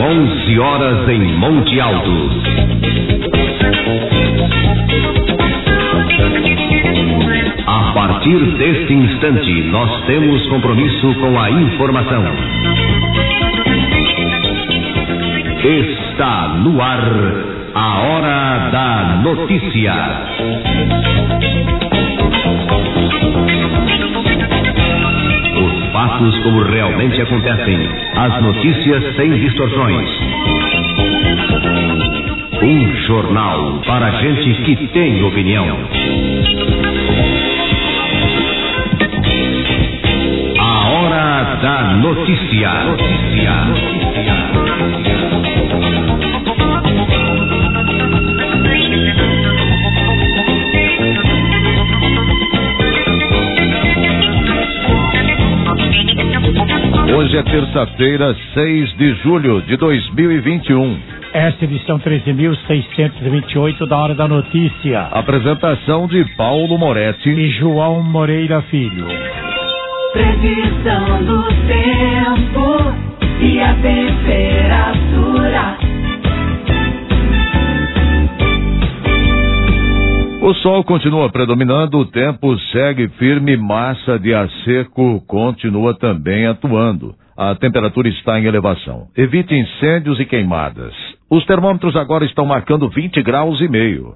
11 horas em Monte Alto. A partir deste instante, nós temos compromisso com a informação. Está no ar a Hora da Notícia. Os fatos como realmente acontecem, as notícias sem distorções. Um jornal para gente que tem opinião. A Hora da Notícia. Hoje é terça-feira, 6 de julho de 2021. Esta edição 13.628 da Hora da Notícia. Apresentação de Paulo Moretti e João Moreira Filho. Previsão do tempo e a temperatura. O sol continua predominando, o tempo segue firme, massa de ar seco continua também atuando. A temperatura está em elevação. Evite incêndios e queimadas. Os termômetros agora estão marcando 20 graus e meio.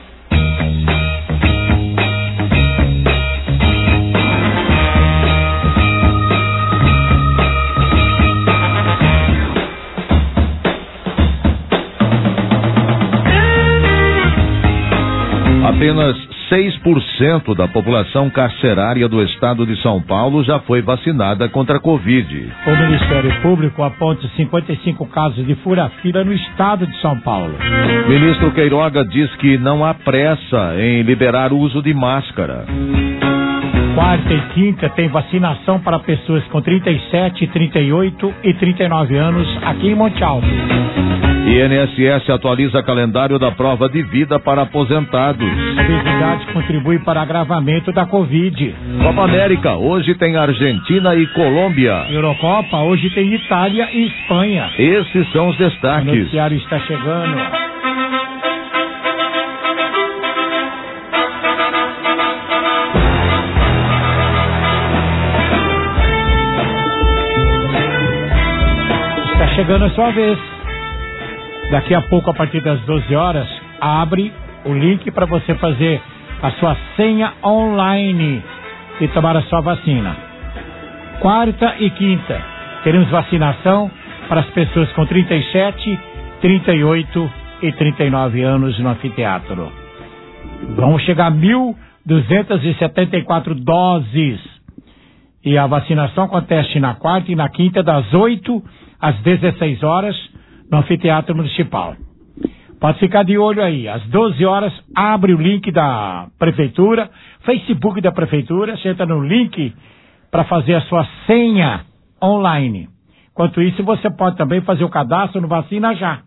Apenas 6% da população carcerária do estado de São Paulo já foi vacinada contra a Covid. O Ministério Público aponta 55 casos de fura-fila no estado de São Paulo. Ministro Queiroga diz que não há pressa em liberar o uso de máscara. Quarta e quinta tem vacinação para pessoas com 37, 38 e 39 anos aqui em Monte Alto. INSS atualiza calendário da prova de vida para aposentados. A obesidade contribui para agravamento da Covid. Copa América, hoje tem Argentina e Colômbia. Eurocopa, hoje tem Itália e Espanha. Esses são os destaques. O noticiário está chegando. Está chegando a sua vez. Daqui a pouco, a partir das 12 horas, abre o link para você fazer a sua senha online e tomar a sua vacina. Quarta e quinta, teremos vacinação para as pessoas com 37, 38 e 39 anos no anfiteatro. Vamos chegar a 1.274 doses. E a vacinação acontece na quarta e na quinta, das 8 às 16 horas, no anfiteatro municipal. Pode ficar de olho aí. Às 12 horas abre o link da prefeitura, Facebook da prefeitura, você entra no link para fazer a sua senha online. Enquanto isso, você pode também fazer o cadastro no Vacina Já.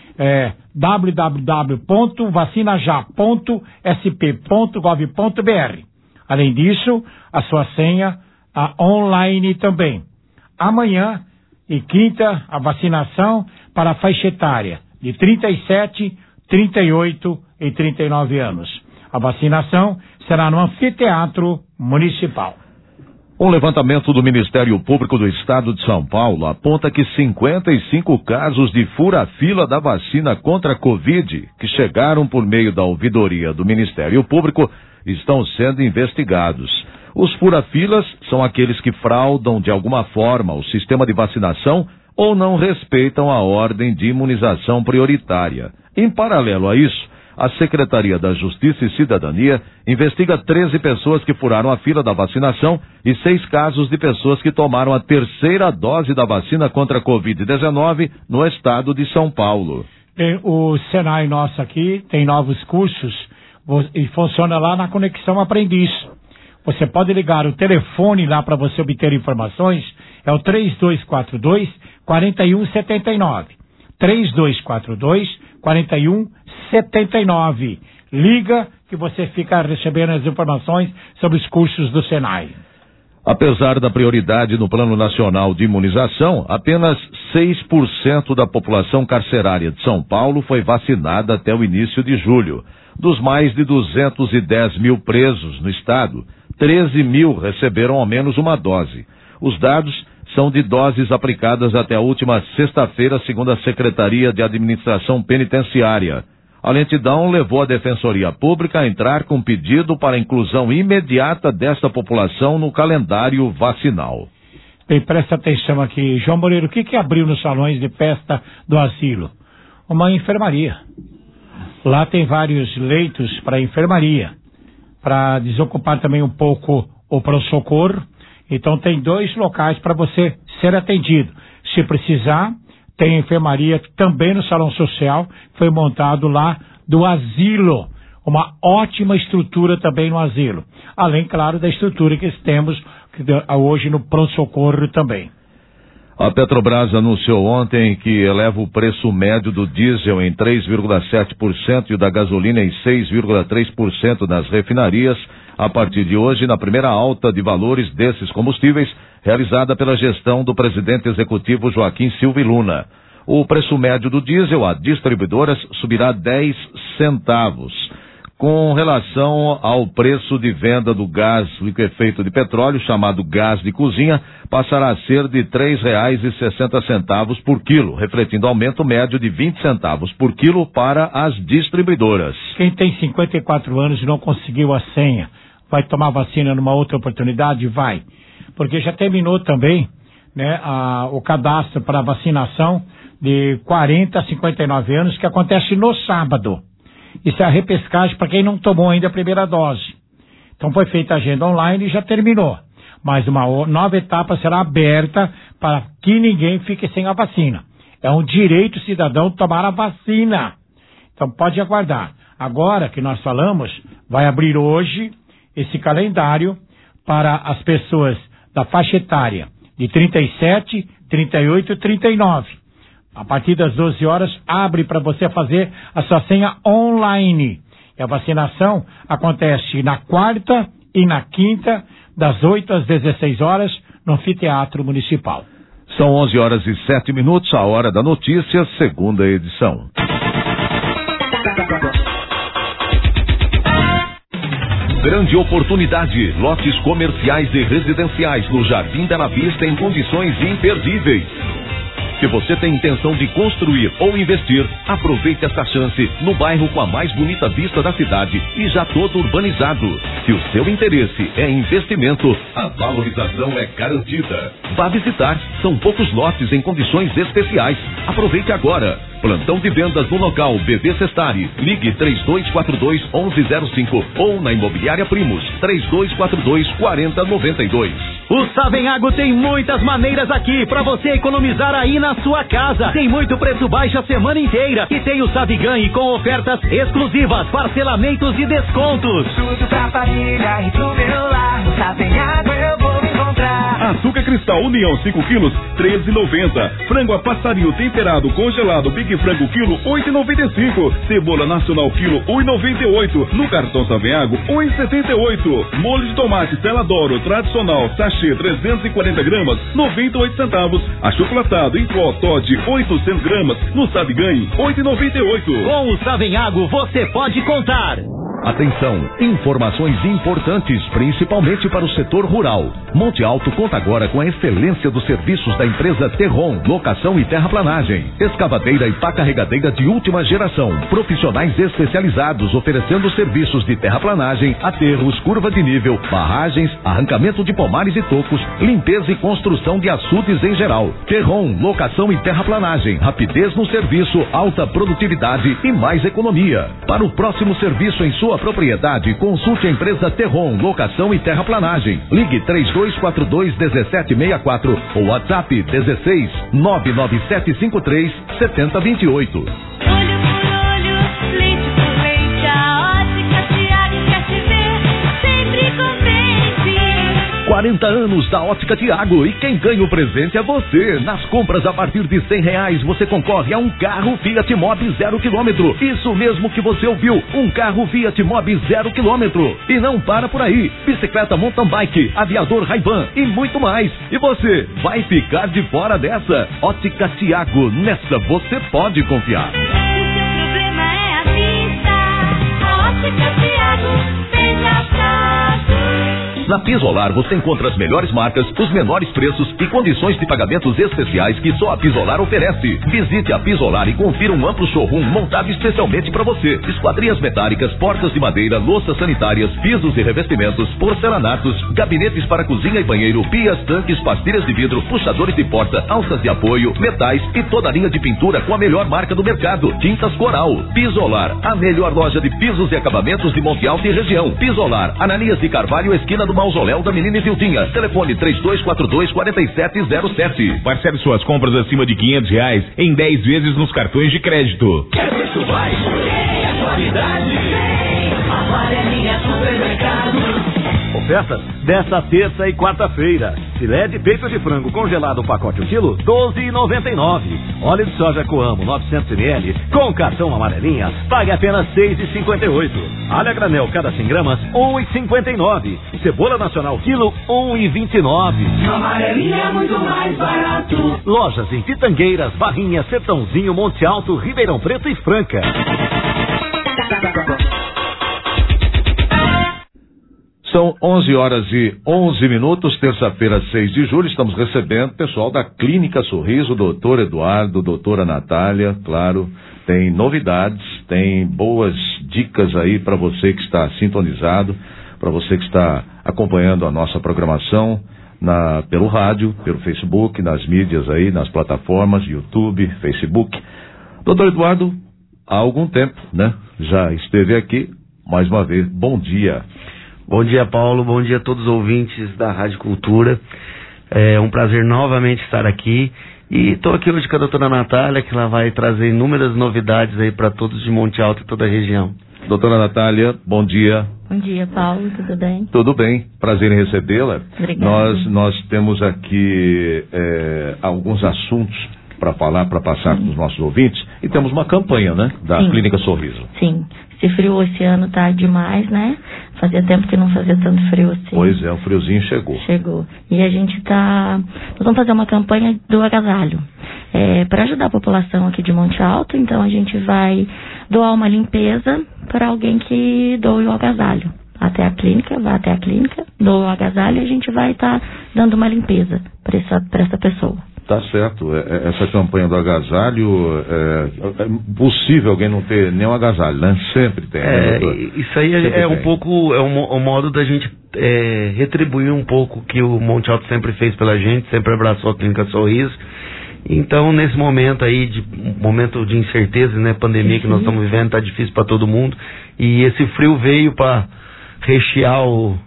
www.vacinajá.sp.gov.br. Além disso, a sua senha online também. Amanhã e quinta, a vacinação para a faixa etária de 37, 38 e 39 anos. A vacinação será no anfiteatro municipal. Um levantamento do Ministério Público do Estado de São Paulo aponta que 55 casos de fura-fila da vacina contra a Covid, que chegaram por meio da ouvidoria do Ministério Público, estão sendo investigados. Os fura-filas são aqueles que fraudam de alguma forma o sistema de vacinação ou não respeitam a ordem de imunização prioritária. Em paralelo a isso, a Secretaria da Justiça e Cidadania investiga 13 pessoas que furaram a fila da vacinação e 6 casos de pessoas que tomaram a terceira dose da vacina contra a Covid-19 no estado de São Paulo. O Senai nosso aqui tem novos cursos e funciona lá na Conexão Aprendiz. Você pode ligar o telefone lá para você obter informações, é o 3242-4179. 3242-4179. Liga que você fica recebendo as informações sobre os cursos do Senai. Apesar da prioridade no Plano Nacional de Imunização, apenas 6% da população carcerária de São Paulo foi vacinada até o início de julho. Dos mais de 210 mil presos no estado, 13 mil receberam ao menos uma dose. Os dados são de doses aplicadas até a última sexta-feira, segundo a Secretaria de Administração Penitenciária. A lentidão levou a Defensoria Pública a entrar com pedido para a inclusão imediata desta população no calendário vacinal. Bem, presta atenção aqui. João Moreira, o que abriu nos salões de festa do asilo? Uma enfermaria. Lá tem vários leitos para enfermaria, para desocupar também um pouco o pronto-socorro. Então tem 2 locais para você ser atendido. Se precisar, tem enfermaria também no salão social, foi montado lá do asilo. Uma ótima estrutura também no asilo. Além, claro, da estrutura que temos hoje no pronto-socorro também. A Petrobras anunciou ontem que eleva o preço médio do diesel em 3,7% e o da gasolina em 6,3% nas refinarias, a partir de hoje, na primeira alta de valores desses combustíveis, realizada pela gestão do presidente executivo Joaquim Silva e Luna. O preço médio do diesel a distribuidoras subirá 10 centavos. Com relação ao preço de venda do gás liquefeito de petróleo, chamado gás de cozinha, passará a ser de R$ 3,60 por quilo, refletindo aumento médio de 20 centavos por quilo para as distribuidoras. Quem tem 54 anos e não conseguiu a senha, vai tomar vacina numa outra oportunidade? Vai. Porque já terminou também, né, o cadastro para vacinação de 40 a 59 anos, que acontece no sábado. Isso é a repescagem para quem não tomou ainda a primeira dose. Então foi feita a agenda online e já terminou. Mas uma nova etapa será aberta para que ninguém fique sem a vacina. É um direito cidadão tomar a vacina. Então pode aguardar. Agora que nós falamos, vai abrir hoje esse calendário para as pessoas da faixa etária de 37, 38 e 39. A partir das 12 horas, abre para você fazer a sua senha online. E a vacinação acontece na quarta e na quinta, das 8 às 16 horas, no Anfiteatro Municipal. São 11 horas e 7 minutos, a hora da notícia, segunda edição. Grande oportunidade, lotes comerciais e residenciais no Jardim Bela Vista em condições imperdíveis. Se você tem intenção de construir ou investir, aproveite esta chance no bairro com a mais bonita vista da cidade e já todo urbanizado. Se o seu interesse é investimento, a valorização é garantida. Vá visitar, são poucos lotes em condições especiais. Aproveite agora. Plantão de vendas no local BB Sestari. Ligue 3242-1105 ou na Imobiliária Primos 3242-4092. O Savenhago tem muitas maneiras aqui para você economizar aí na sua casa. Tem muito preço baixo a semana inteira e tem o Saviganhe com ofertas exclusivas, parcelamentos e descontos. Tudo pra família e pro meu lar. No Savenhago eu vou encontrar. Açúcar cristal União 5 quilos, R$13,90. Frango a passarinho temperado congelado Big Frango quilo, R$8,95. Cebola nacional quilo, R$1,98. No cartão Savenhago, R$1,78. Molho de tomate Celadoro tradicional sachê 340 gramas, 98 centavos. Achocolatado em pó Toddy 800 gramas, no Saviganhe, R$8,98. Com o Savenhago você pode contar. Atenção, informações importantes, principalmente para o setor rural. Monte Alto conta agora com a excelência dos serviços da empresa Terron, locação e terraplanagem, escavadeira e pá carregadeira de última geração, profissionais especializados oferecendo serviços de terraplanagem, aterros, curva de nível, barragens, arrancamento de pomares e tocos, limpeza e construção de açudes em geral. Terron, locação e terraplanagem, rapidez no serviço, alta produtividade e mais economia. Para o próximo serviço em sua propriedade, consulte a empresa Terron, locação e terraplanagem. Ligue 3242-1764 ou WhatsApp 16 99753 7028. Olho por olho, leite por leite, a ótica Ciaga quer te ver sempre contente. 40 anos da Ótica Tiago e quem ganha o presente é você. Nas compras a partir de R$100 você concorre a um carro Fiat Mobi 0 km. Isso mesmo que você ouviu, um carro Fiat Mobi 0 km. E não para por aí, bicicleta mountain bike, aviador Ray-Ban e muito mais. E você vai ficar de fora dessa? Ótica Tiago, nessa você pode confiar. O seu problema é a vista. A Ótica Tiago vem na Na Pisolar você encontra as melhores marcas, os menores preços e condições de pagamentos especiais que só a Pisolar oferece. Visite a Pisolar e confira um amplo showroom montado especialmente para você. Esquadrias metálicas, portas de madeira, louças sanitárias, pisos e revestimentos, porcelanatos, gabinetes para cozinha e banheiro, pias, tanques, pastilhas de vidro, puxadores de porta, alças de apoio, metais e toda a linha de pintura com a melhor marca do mercado, Tintas Coral. Pisolar, a melhor loja de pisos e acabamentos de Monte Alto e região. Pisolar, Ananias de Carvalho, esquina do Mausoléu da Menina Viltinha. Telefone 3242-4707. Parcele suas compras acima de R$500 em 10 vezes nos cartões de crédito. Quer preço baixo? É qualidade. Amarelinha Supermercado. Ofertas desta terça e quarta-feira. Filé de peito de frango congelado, pacote 1 quilo, R$12,99. Óleo de soja Coamo, 900 ml, com cartão amarelinha, pague apenas R$6,58. Alho a granel, cada 100 gramas, R$1,59. Cebola nacional, quilo, R$1,29. Amarelinha é muito mais barato. Lojas em Pitangueiras, Barrinha, Sertãozinho, Monte Alto, Ribeirão Preto e Franca. São 11h11, terça-feira, 6 de julho. Estamos recebendo o pessoal da Clínica Sorriso, doutor Eduardo, doutora Natália. Claro, tem novidades, tem boas dicas aí para você que está sintonizado, para você que está acompanhando a nossa programação pelo rádio, pelo Facebook, nas mídias aí, nas plataformas, YouTube, Facebook. Doutor Eduardo, há algum tempo, né? Já esteve aqui, mais uma vez, bom dia. Bom dia, Paulo. Bom dia a todos os ouvintes da Rádio Cultura. É um prazer novamente estar aqui. E estou aqui hoje com a doutora Natália, que ela vai trazer inúmeras novidades aí para todos de Monte Alto e toda a região. Doutora Natália, bom dia. Bom dia, Paulo. Tudo bem? Tudo bem. Prazer em recebê-la. Obrigada. Nós temos aqui alguns assuntos para falar, para passar para os nossos ouvintes. E temos uma campanha, né? Da Clínica Sorriso. Sim. Esse frio esse ano tá demais, né? Fazia tempo que não fazia tanto frio assim. Pois é, o friozinho chegou. Chegou. E a gente nós vamos fazer uma campanha do agasalho. Para ajudar a população aqui de Monte Alto, então a gente vai doar uma limpeza para alguém que doe o agasalho. Até a clínica, vai até a clínica, doa o agasalho e a gente vai estar dando uma limpeza para essa pessoa. Tá certo. Essa campanha do agasalho, é possível alguém não ter nenhum agasalho, né? Sempre tem. Né, isso aí é um pouco, um modo da gente retribuir um pouco o que o Monte Alto sempre fez pela gente, sempre abraçou a Clínica Sorriso. Então, nesse momento aí, momento de incerteza, né? Pandemia que nós estamos vivendo, tá difícil para todo mundo. E esse frio veio para rechear o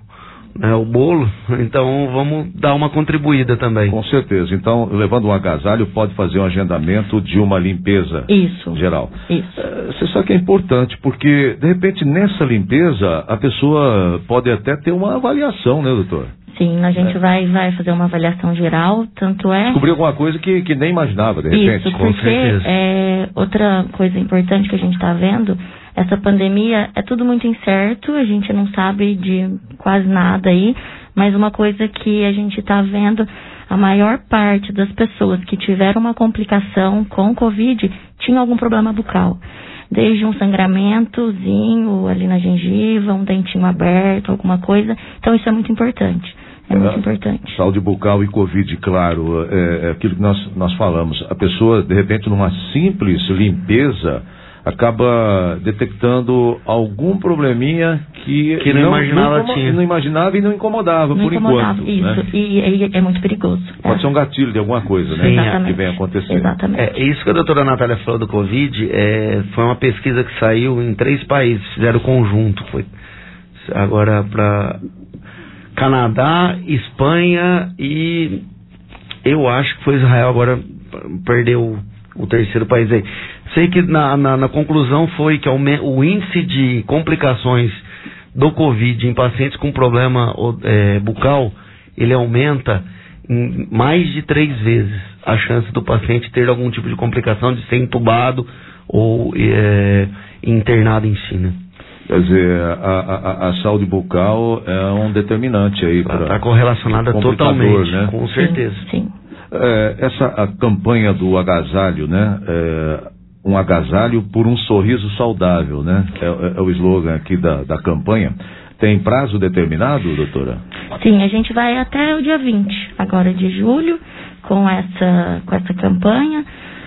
bolo, então vamos dar uma contribuída também. Com certeza. Então, levando um agasalho, pode fazer um agendamento de uma limpeza geral. Isso. Você sabe que é importante, porque, de repente, nessa limpeza, a pessoa pode até ter uma avaliação, né, doutor? Sim, a gente vai fazer uma avaliação geral, tanto é... Descobrir alguma coisa que nem imaginava, de repente. Isso, porque outra coisa importante que a gente está vendo, essa pandemia é tudo muito incerto, a gente não sabe de quase nada aí, mas uma coisa que a gente está vendo, a maior parte das pessoas que tiveram uma complicação com Covid tinha algum problema bucal. Desde um sangramentozinho ali na gengiva, um dentinho aberto, alguma coisa. Então isso é muito importante. Muito importante. Saúde bucal e Covid, claro, é aquilo que nós falamos. A pessoa, de repente, numa simples limpeza, acaba detectando algum probleminha que não imaginava e não incomodava, por enquanto. Isso, né? E é muito perigoso. Pode ser um gatilho de alguma coisa, né? Exatamente. Que vem acontecer. Exatamente. Isso que a doutora Natália falou do Covid, foi uma pesquisa que saiu em 3 países, fizeram conjunto, foi agora para Canadá, Espanha e eu acho que foi Israel, agora perdeu o terceiro país aí. Sei que na conclusão foi que o índice de complicações do Covid em pacientes com problema bucal, ele aumenta em mais de 3 vezes a chance do paciente ter algum tipo de complicação, de ser entubado ou internado em si, né? Quer dizer, a saúde bucal é um determinante aí. Está correlacionada totalmente, né? Com certeza. Sim. A campanha do agasalho, né? Um agasalho por um sorriso saudável, né? É o slogan aqui da campanha. Tem prazo determinado, doutora? Sim, a gente vai até o dia 20, agora de julho, com essa campanha.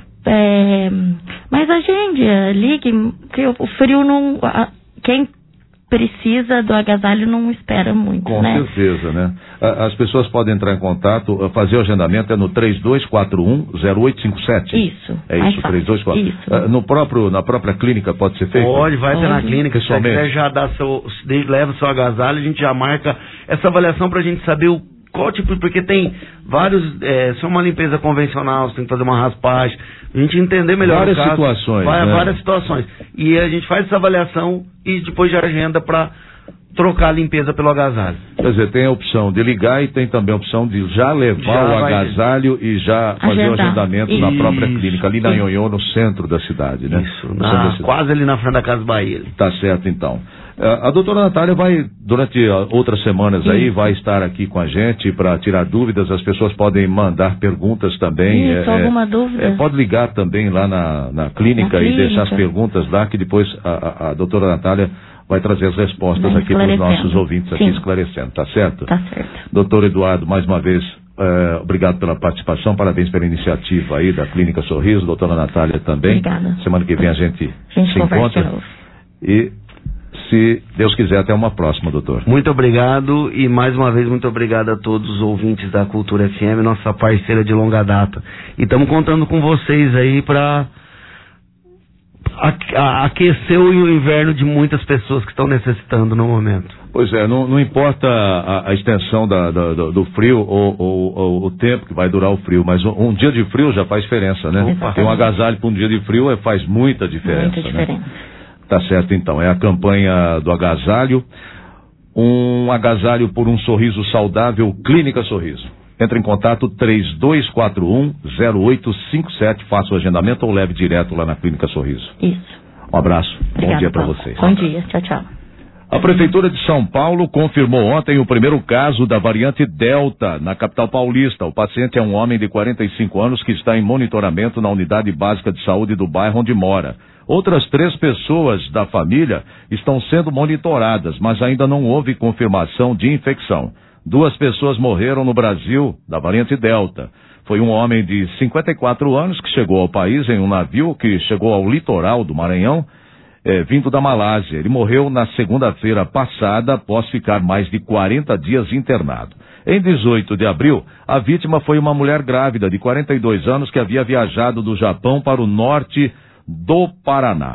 Mas ligue, que o frio não... Quem precisa do agasalho não espera muito, Com né? certeza, né? As pessoas podem entrar em contato, fazer o agendamento no 3241-0857. Isso. É isso, 3241. Isso. Na própria clínica pode ser feito? Vai ter na clínica, se você quiser já leva o seu agasalho, a gente já marca essa avaliação pra gente saber qual tipo, porque tem vários, se é uma limpeza convencional, você tem que fazer uma raspagem, a gente entender melhor várias o caso, situações, várias situações. E a gente faz essa avaliação e depois já agenda para trocar a limpeza pelo agasalho. Quer dizer, tem a opção de ligar e tem também a opção de já levar o agasalho e já fazer o agendamento na própria clínica, ali na Nhonhô, no centro da cidade, né? Isso, quase ali na frente da Casa Bahia. Tá certo, então. A doutora Natália vai, durante outras semanas aí, vai estar aqui com a gente para tirar dúvidas. As pessoas podem mandar perguntas também. Isso, alguma dúvida? Pode ligar também lá na clínica e deixar as perguntas lá, que depois a doutora Natália vai trazer as respostas aqui para os nossos ouvintes aqui, esclarecendo, tá certo? Tá certo. Doutor Eduardo, mais uma vez, obrigado pela participação, parabéns pela iniciativa aí da Clínica Sorriso, doutora Natália também. Obrigada. Semana que vem a gente se encontra. De novo. E, se Deus quiser, até uma próxima, doutor. Muito obrigado e mais uma vez muito obrigado a todos os ouvintes da Cultura FM, nossa parceira de longa data. E estamos contando com vocês aí para aquecer o inverno de muitas pessoas que estão necessitando no momento. Pois é, não importa a extensão do frio ou o tempo que vai durar o frio, mas um dia de frio já faz diferença, né? Tem um agasalho para um dia de frio faz muita diferença. Muita diferença. Né? Tá certo, então. É a campanha do agasalho. Um agasalho por um sorriso saudável, Clínica Sorriso. Entre em contato 3241-0857. Faça o agendamento ou leve direto lá na Clínica Sorriso. Isso. Um abraço. Obrigada, bom dia para Paulo. vocês. Bom dia. Tchau, tchau. A Prefeitura de São Paulo confirmou ontem o primeiro caso da variante Delta na capital paulista. O paciente é um homem de 45 anos que está em monitoramento na unidade básica de saúde do bairro onde mora. Outras 3 pessoas da família estão sendo monitoradas, mas ainda não houve confirmação de infecção. 2 pessoas morreram no Brasil da variante Delta. Foi um homem de 54 anos que chegou ao país em um navio que chegou ao litoral do Maranhão, vindo da Malásia. Ele morreu na segunda-feira passada após ficar mais de 40 dias internado. Em 18 de abril, a vítima foi uma mulher grávida de 42 anos que havia viajado do Japão para o norte do Paraná.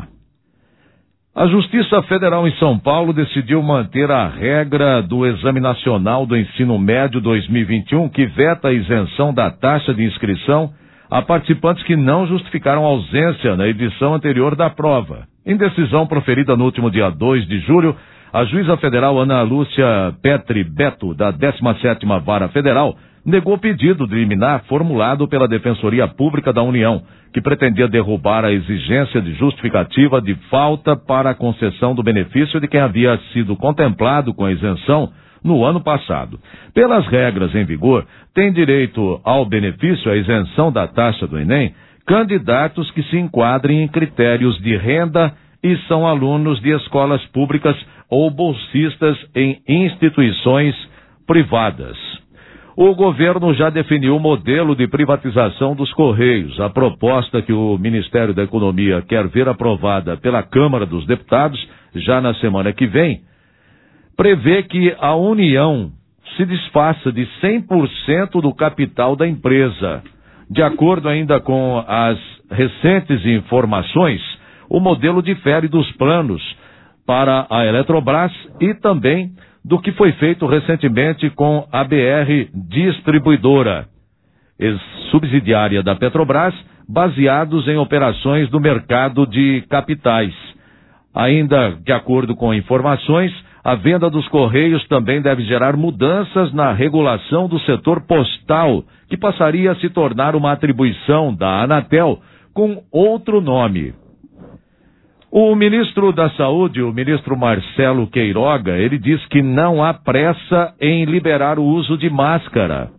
A Justiça Federal em São Paulo decidiu manter a regra do Exame Nacional do Ensino Médio 2021, que veta a isenção da taxa de inscrição a participantes que não justificaram ausência na edição anterior da prova. Em decisão proferida no último dia 2 de julho, a juíza federal Ana Lúcia Petri Beto, da 17ª Vara Federal, negou o pedido de liminar formulado pela Defensoria Pública da União, que pretendia derrubar a exigência de justificativa de falta para a concessão do benefício de quem havia sido contemplado com a isenção no ano passado. Pelas regras em vigor, tem direito ao benefício, à isenção da taxa do Enem, candidatos que se enquadrem em critérios de renda e são alunos de escolas públicas ou bolsistas em instituições privadas. O governo já definiu o modelo de privatização dos Correios. A proposta que o Ministério da Economia quer ver aprovada pela Câmara dos Deputados, já na semana que vem, prevê que a União se desfaça de 100% do capital da empresa. De acordo ainda com as recentes informações, o modelo difere dos planos para a Eletrobras e também do que foi feito recentemente com a BR Distribuidora, subsidiária da Petrobras, baseados em operações do mercado de capitais. Ainda de acordo com informações, A venda dos Correios também deve gerar mudanças na regulação do setor postal, que passaria a se tornar uma atribuição da Anatel com outro nome. O ministro da Saúde, o ministro Marcelo Queiroga, ele diz que não há pressa em liberar o uso de máscara.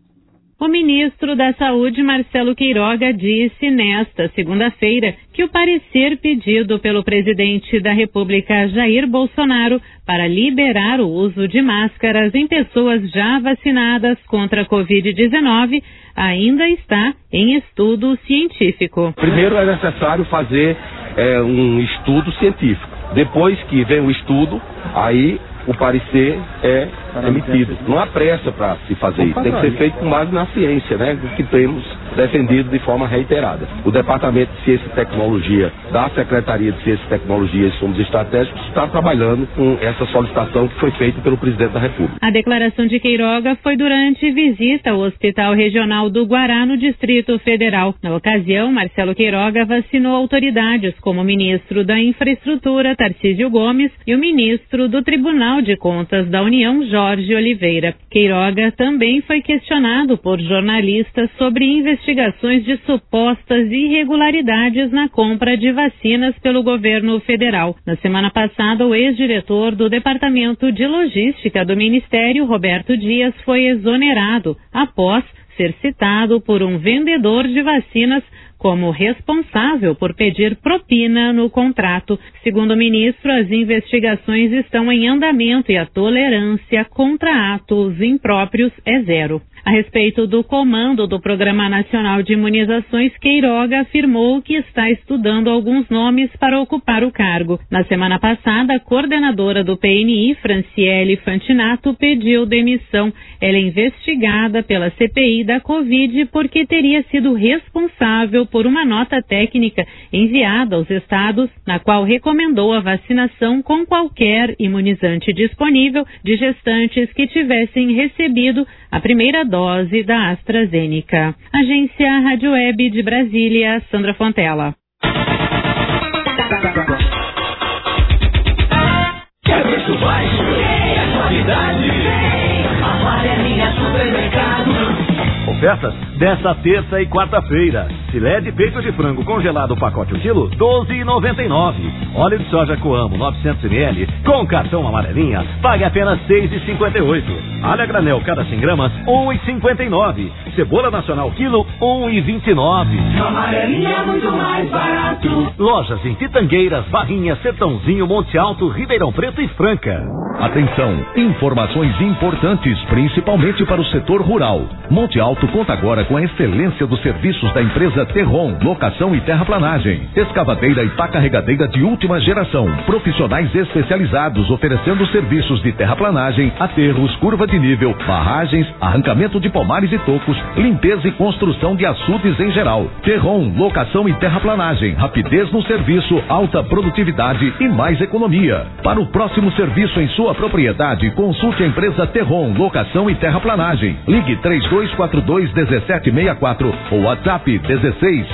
O ministro da Saúde, Marcelo Queiroga, disse nesta segunda-feira que o parecer pedido pelo presidente da República, Jair Bolsonaro, para liberar o uso de máscaras em pessoas já vacinadas contra a Covid-19 ainda está em estudo científico. Primeiro é necessário fazer um estudo científico. Depois que vem o estudo, aí o parecer é emitido. Não há pressa para se fazer isso. Tem que ser feito com base na ciência, né? O que temos defendido de forma reiterada. O Departamento de Ciência e Tecnologia da Secretaria de Ciência e Tecnologia e Insumos Estratégicos está trabalhando com essa solicitação que foi feita pelo presidente da República. A declaração de Queiroga foi durante visita ao Hospital Regional do Guará, no Distrito Federal. Na ocasião, Marcelo Queiroga vacinou autoridades como o ministro da Infraestrutura, Tarcísio Gomes, e o ministro do Tribunal de Contas da União, Jorge Oliveira. Queiroga também foi questionado por jornalistas sobre investigações de supostas irregularidades na compra de vacinas pelo governo federal. Na semana passada, o ex-diretor do Departamento de Logística do Ministério, Roberto Dias, foi exonerado após ser citado por um vendedor de vacinas como responsável por pedir propina no contrato. Segundo o ministro, as investigações estão em andamento e a tolerância contra atos impróprios é zero. A respeito do comando do Programa Nacional de Imunizações, Queiroga afirmou que está estudando alguns nomes para ocupar o cargo. Na semana passada, a coordenadora do PNI, Franciele Fantinato, pediu demissão. Ela é investigada pela CPI da Covid porque teria sido responsável por uma nota técnica enviada aos estados, na qual recomendou a vacinação com qualquer imunizante disponível de gestantes que tivessem recebido a primeira dose da AstraZeneca. Agência Rádio Web de Brasília, Sandra Fontela. Quer preço baixo? É qualidade. Amarelinha Supermercado. Ofertas desta terça e quarta-feira. Filé de peito de frango congelado pacote 1 kg, R$12,99. Óleo de soja Coamo 900 ml com cartão amarelinha, pague apenas R$6,58. Alho a granel cada 100 gramas, R$1,59. Cebola nacional quilo, R$1,29. Amarelinha é muito mais barato. Lojas em Pitangueiras, Barrinha, Sertãozinho, Monte Alto, Ribeirão Preto e Franca. Atenção, informações importantes, principalmente para o setor rural. Monte Alto conta agora com a excelência dos serviços da empresa Terron, locação e terraplanagem, escavadeira e pá carregadeira de última geração, profissionais especializados oferecendo serviços de terraplanagem, aterros, curva de nível, barragens, arrancamento de pomares e tocos, limpeza e construção de açudes em geral. Terron, locação e terraplanagem, rapidez no serviço, alta produtividade e mais economia. Para o próximo serviço em sua propriedade, consulte a empresa Terron, locação e terraplanagem. Ligue 3242-1764 ou WhatsApp 16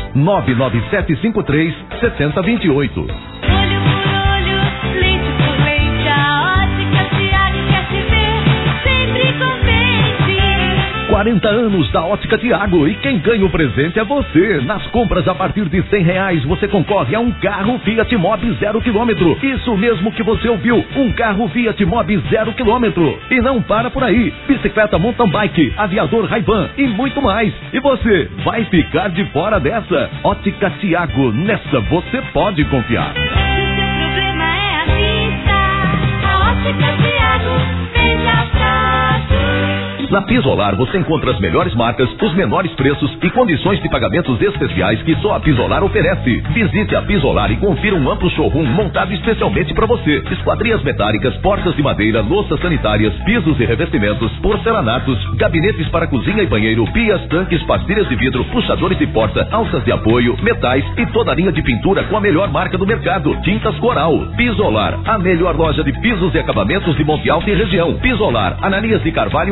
99753 7028. Olho por olho, leite por leite, a Ótica Thiago quer te ver sempre contente. 40 anos da Ótica Thiago e quem ganha o presente é você. Nas compras a partir de R$100 você concorre a um carro Fiat Mobi 0 km. Isso mesmo que você ouviu, um carro Fiat Mobi 0 km. E não para por aí, bicicleta mountain bike, aviador Ray-Ban e muito mais. E você vai ficar de fora dessa. Ótica Thiago, nessa você pode confiar. O problema é a vista, a Ótica Thiago fez a frase. Na Pisolar você encontra as melhores marcas, os menores preços e condições de pagamentos especiais que só a Pisolar oferece. Visite a Pisolar e confira um amplo showroom montado especialmente para você. Esquadrias metálicas, portas de madeira, louças sanitárias, pisos e revestimentos, porcelanatos, gabinetes para cozinha e banheiro, pias, tanques, pastilhas de vidro, puxadores de porta, alças de apoio, metais e toda a linha de pintura com a melhor marca do mercado, Tintas Coral. Pisolar, a melhor loja de pisos e acabamentos de Monte Alto e região. Pisolar, Ananias de Carvalho, esquina do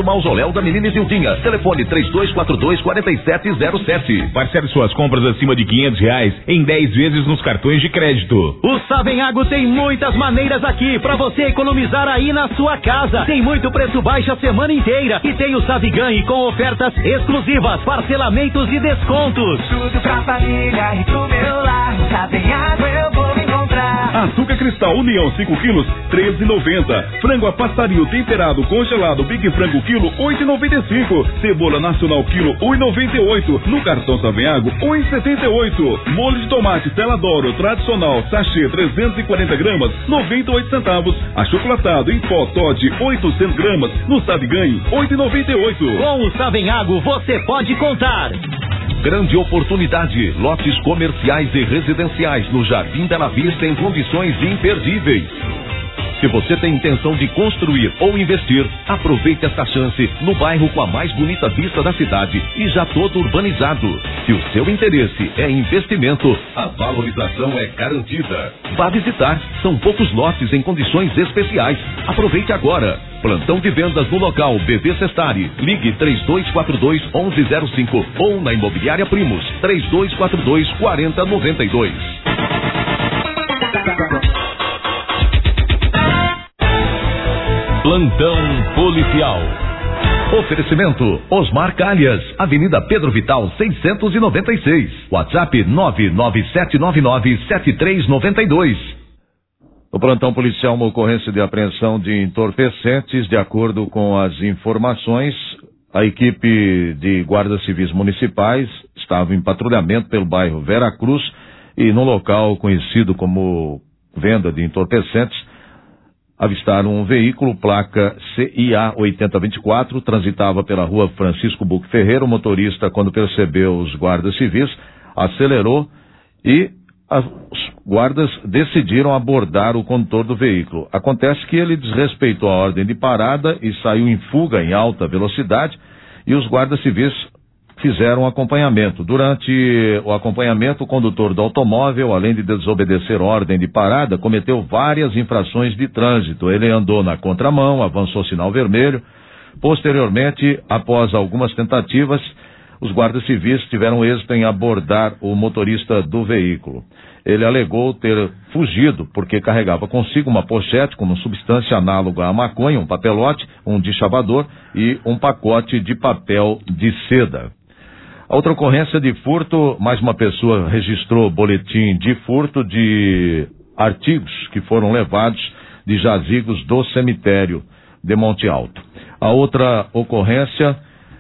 Mausoléu da Menina Isildinha. Telefone 3242-4707. Parcele suas compras acima de R$500 em 10 vezes nos cartões de crédito. O Savenhago tem muitas maneiras aqui pra você economizar aí na sua casa. Tem muito preço baixo a semana inteira. E tem o Saviganhe com ofertas exclusivas, parcelamentos e descontos. Tudo pra família e pro meu lar. Savenhago eu vou encontrar. Açúcar Cristal União 5 quilos, R$13,90. Frango a passarinho temperado congelado Big Frango quilo, R$8,95. Cebola nacional quilo, R$1,98. No cartão Savenhago, R$1,78. Molho de tomate Teladoro tradicional sachê 340 gramas, 98 centavos. Achocolatado em pó Toddy 800 gramas. No Saviganhe, R$8,98. Com o Savenhago você pode contar. Grande oportunidade, lotes comerciais e residenciais no Jardim Bela Vista em condições imperdíveis. Se você tem intenção de construir ou investir, aproveite esta chance no bairro com a mais bonita vista da cidade e já todo urbanizado. Se o seu interesse é investimento, a valorização é garantida. Vá visitar, são poucos lotes em condições especiais. Aproveite agora. Plantão de vendas no local BV Sestari. Ligue 3242-1105 ou na Imobiliária Primos 3242-4092. Plantão policial. Oferecimento Osmar Calhas, Avenida Pedro Vital 696. WhatsApp 997997392. No plantão policial, uma ocorrência de apreensão de entorpecentes. De acordo com as informações, a equipe de guardas civis municipais estava em patrulhamento pelo bairro Vera Cruz e no local conhecido como venda de entorpecentes, avistaram um veículo, placa CIA 8024, transitava pela rua Francisco Buque Ferreira. O motorista, quando percebeu os guardas civis, acelerou e os guardas decidiram abordar o condutor do veículo. Acontece que ele desrespeitou a ordem de parada e saiu em fuga em alta velocidade e os guardas civis fizeram acompanhamento. Durante o acompanhamento, o condutor do automóvel, além de desobedecer ordem de parada, cometeu várias infrações de trânsito. Ele andou na contramão, avançou sinal vermelho. Posteriormente, após algumas tentativas, os guardas civis tiveram êxito em abordar o motorista do veículo. Ele alegou ter fugido porque carregava consigo uma pochete com uma substância análoga à maconha, um papelote, um deschavador e um pacote de papel de seda. A outra ocorrência de furto, mais uma pessoa registrou boletim de furto de artigos que foram levados de jazigos do cemitério de Monte Alto. A outra ocorrência,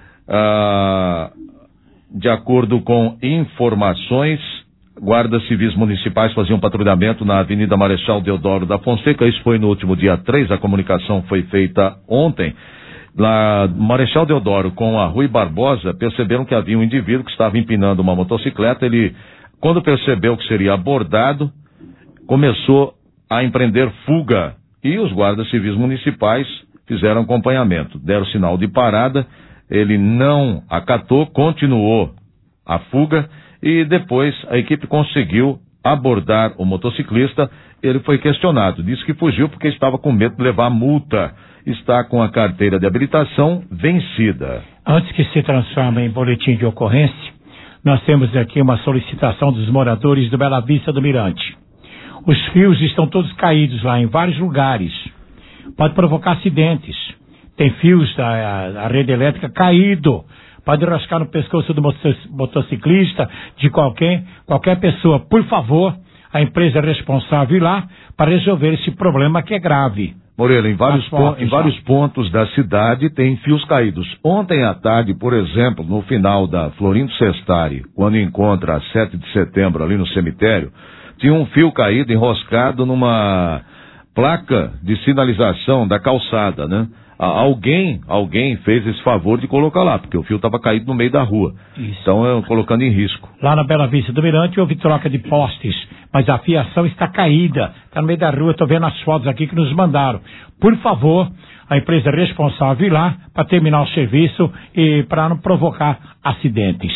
de acordo com informações, guardas civis municipais faziam patrulhamento na Avenida Marechal Deodoro da Fonseca. Isso foi no último dia 3, a comunicação foi feita ontem. Na Marechal Deodoro com a Rui Barbosa, perceberam que havia um indivíduo que estava empinando uma motocicleta. Ele, quando percebeu que seria abordado, começou a empreender fuga e os guardas civis municipais fizeram acompanhamento, deram sinal de parada, ele não acatou, continuou a fuga e depois a equipe conseguiu abordar o motociclista. Ele foi questionado, disse que fugiu porque estava com medo de levar multa. Está com a carteira de habilitação vencida. Antes que se transforme em boletim de ocorrência, nós temos aqui uma solicitação dos moradores do Bela Vista do Mirante. Os fios estão todos caídos lá em vários lugares. Pode provocar acidentes. Tem fios da rede elétrica caído. Pode rascar no pescoço do motociclista, de qualquer pessoa. Por favor, a empresa responsável ir lá para resolver esse problema que é grave. Moreira, em vários pontos da cidade tem fios caídos. Ontem à tarde, por exemplo, no final da Florindo Sestari, quando encontra a 7 de setembro ali no cemitério, tinha um fio caído, enroscado numa placa de sinalização da calçada, né? Alguém fez esse favor de colocar lá, porque o fio estava caído no meio da rua. Isso. Então, colocando em risco. Lá na Bela Vista do Mirante houve troca de postes, mas a fiação está caída. Está no meio da rua, estou vendo as fotos aqui que nos mandaram. Por favor, a empresa responsável ir lá para terminar o serviço e para não provocar acidentes.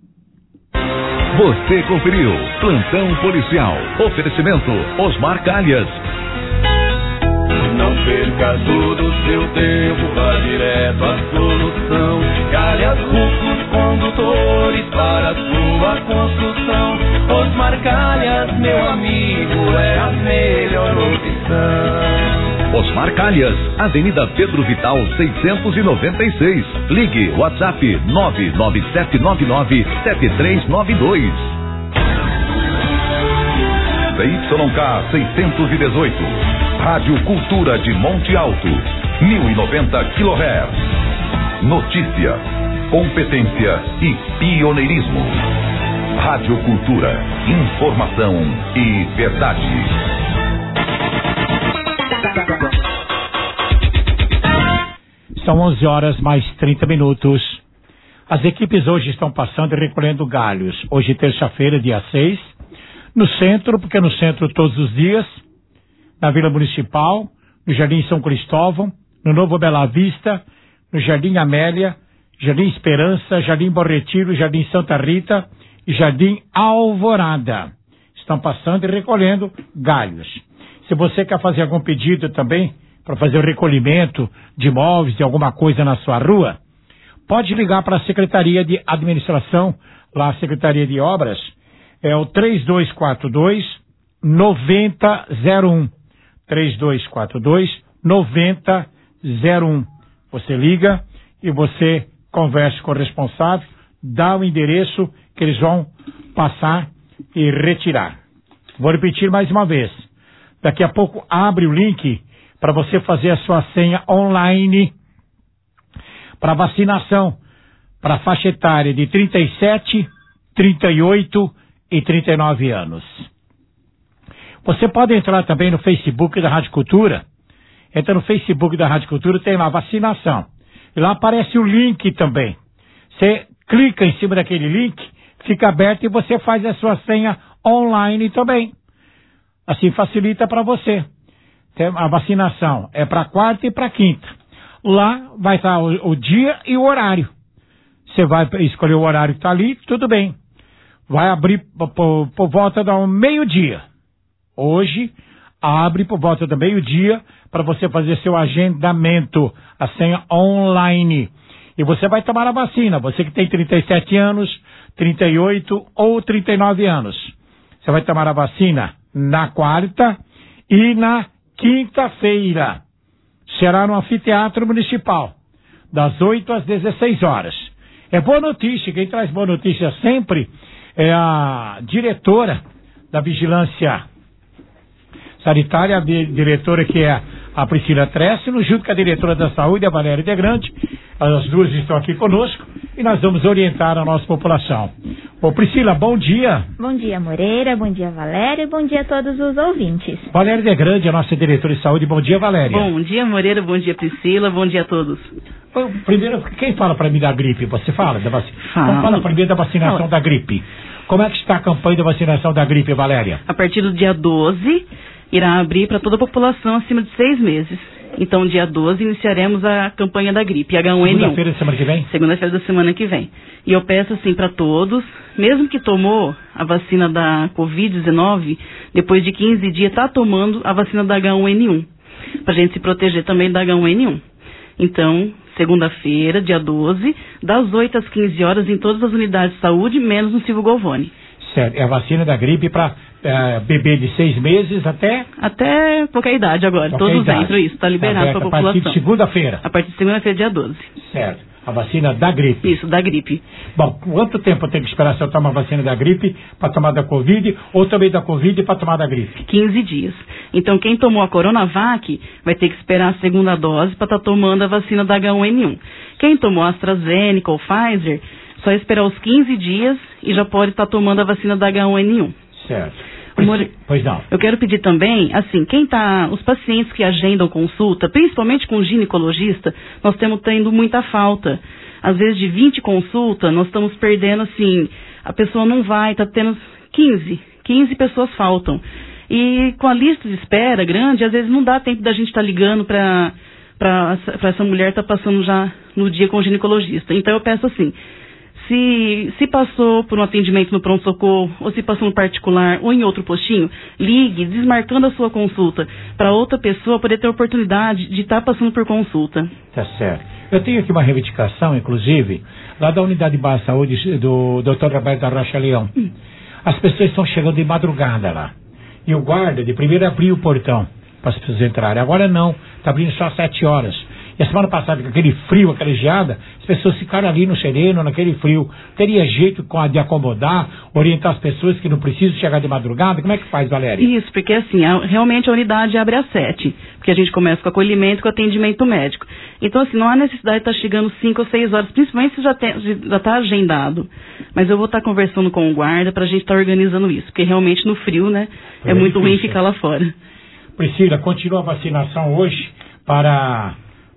Você conferiu Plantão Policial. Oferecimento Osmar Calhas. Não perca todo o seu tempo, vá direto à solução. Calhas Rufos Condutores para a sua construção. Osmar Calhas, meu amigo, é a melhor opção. Osmar Calhas, Avenida Pedro Vital 696. Ligue WhatsApp 997997392. ZYK 618, Rádio Cultura de Monte Alto, 1090 kHz. Notícia, competência e pioneirismo. Rádio Cultura, informação e verdade. São 11 horas mais 30 minutos. As equipes hoje estão passando e recolhendo galhos. Hoje, terça-feira, dia 6. No centro, porque no centro todos os dias. Na Vila Municipal, no Jardim São Cristóvão, no Novo Bela Vista, no Jardim Amélia, Jardim Esperança, Jardim Bom Retiro, Jardim Santa Rita e Jardim Alvorada. Estão passando e recolhendo galhos. Se você quer fazer algum pedido também, para fazer o recolhimento de móveis, de alguma coisa na sua rua, pode ligar para a Secretaria de Administração, lá a Secretaria de Obras, é o 3242-9001. 3242-9001. Você liga e você conversa com o responsável, dá o endereço que eles vão passar e retirar. Vou repetir mais uma vez. Daqui a pouco abre o link para você fazer a sua senha online para vacinação para a faixa etária de 37, 38 e 39 anos. Você pode entrar também no Facebook da Rádio Cultura. Entra no Facebook da Rádio Cultura, tem lá vacinação. E lá aparece o link também. Você clica em cima daquele link, fica aberto e você faz a sua senha online também. Assim facilita para você. A vacinação é para quarta e para quinta. Lá vai estar o dia e o horário. Você vai escolher o horário que está ali, tudo bem. Vai abrir por volta do meio-dia. Hoje, abre por volta do meio-dia para você fazer seu agendamento, a senha online. E você vai tomar a vacina. Você que tem 37 anos, 38 ou 39 anos. Você vai tomar a vacina na quarta e na quinta-feira. Será no Anfiteatro Municipal, das 8 às 16 horas. É boa notícia, quem traz boa notícia sempre é a diretora da Vigilância Sanitária, a diretora que é a Priscila Tressino, junto com a diretora da Saúde, a Valéria De Grande. As duas estão aqui conosco e nós vamos orientar a nossa população. Ô Priscila, bom dia. Bom dia, Moreira, bom dia, Valéria, e bom dia a todos os ouvintes. Valéria De Grande, a nossa diretora de saúde. Bom dia, Valéria. Bom dia, Moreira, bom dia, Priscila, bom dia a todos. Primeiro, quem fala para mim da gripe? Você fala da vacina? Fala. Fala primeiro da vacinação da gripe. Como é que está a campanha da vacinação da gripe, Valéria? A partir do dia 12, irá abrir para toda a população acima de 6 meses. Então, dia 12, iniciaremos a campanha da gripe H1N1. Segunda-feira da semana que vem? Segunda-feira da semana que vem. E eu peço, assim, para todos, mesmo que tomou a vacina da Covid-19, depois de 15 dias, está tomando a vacina da H1N1. Para a gente se proteger também da H1N1. Então, segunda-feira, dia 12, das 8 às 15 horas, em todas as unidades de saúde, menos no Silvio Golvoni. Certo. É a vacina da gripe para bebê de 6 meses até... Até qualquer idade agora. Qualquer todos idade. entram, isso. Está liberado para a população. A partir de segunda-feira? A partir de segunda-feira, dia 12. Certo. A vacina da gripe. Isso, da gripe. Bom, quanto tempo eu tenho que esperar se eu tomar a vacina da gripe para tomar da Covid, ou também da Covid para tomar da gripe? 15 dias. Então, quem tomou a Coronavac vai ter que esperar a segunda dose para estar tomando a vacina da H1N1. Quem tomou a AstraZeneca ou Pfizer, só esperar os 15 dias e já pode estar tomando a vacina da H1N1. Certo. Pois não. Eu quero pedir também, assim, os pacientes que agendam consulta, principalmente com o ginecologista, nós estamos tendo muita falta. Às vezes de 20 consultas, nós estamos perdendo, assim, a pessoa não vai, está tendo 15 pessoas faltam. E com a lista de espera grande, às vezes não dá tempo da gente estar ligando para essa mulher estar passando já no dia com o ginecologista. Então eu peço assim, Se passou por um atendimento no pronto-socorro, ou se passou no particular, ou em outro postinho, ligue, desmarcando a sua consulta, para outra pessoa poder ter a oportunidade de estar passando por consulta. Tá certo. Eu tenho aqui uma reivindicação, inclusive, lá da Unidade Básica de Saúde do Dr. Roberto da Rocha Leão. As pessoas estão chegando de madrugada lá. E o guarda, de primeiro, abriu o portão para as pessoas entrarem. Agora não, está abrindo só às 7 horas. E a semana passada, com aquele frio, aquela geada, as pessoas ficaram ali no sereno, naquele frio. Teria jeito de acomodar, orientar as pessoas que não precisam chegar de madrugada? Como é que faz, Valéria? Isso, porque assim, realmente a unidade abre às 7, porque a gente começa com acolhimento, com atendimento médico. Então, assim, não há necessidade de estar chegando 5 ou 6 horas, principalmente se já está agendado. Mas eu vou estar conversando com o guarda para a gente estar organizando isso, porque realmente no frio, né, é muito ruim ficar lá fora. Priscila, continua a vacinação hoje para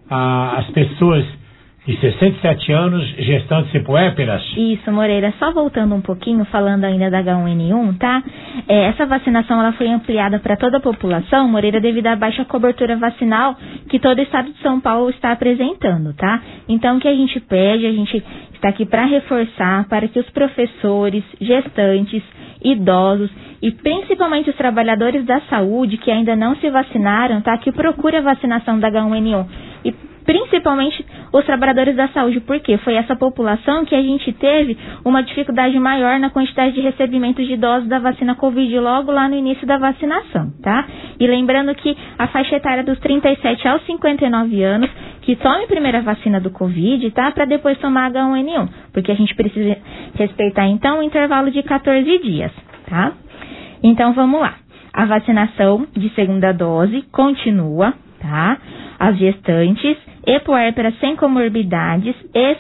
as pessoas de 67 anos, gestantes e puérperas? Isso, Moreira. Só voltando um pouquinho, falando ainda da H1N1, tá? Essa vacinação ela foi ampliada para toda a população, Moreira, devido à baixa cobertura vacinal que todo o estado de São Paulo está apresentando, tá? Então, o que a gente pede, a gente está aqui para reforçar para que os professores, gestantes, idosos e principalmente os trabalhadores da saúde que ainda não se vacinaram, tá? Que procure a vacinação da H1N1. E principalmente os trabalhadores da saúde, porque foi essa população que a gente teve uma dificuldade maior na quantidade de recebimento de doses da vacina Covid logo lá no início da vacinação, tá? E lembrando que a faixa etária dos 37 aos 59 anos, que tome primeiro a vacina do Covid, tá? Para depois tomar H1N1, porque a gente precisa respeitar então o intervalo de 14 dias, tá? Então vamos lá. A vacinação de segunda dose continua, tá? As gestantes e puérperas sem comorbidades e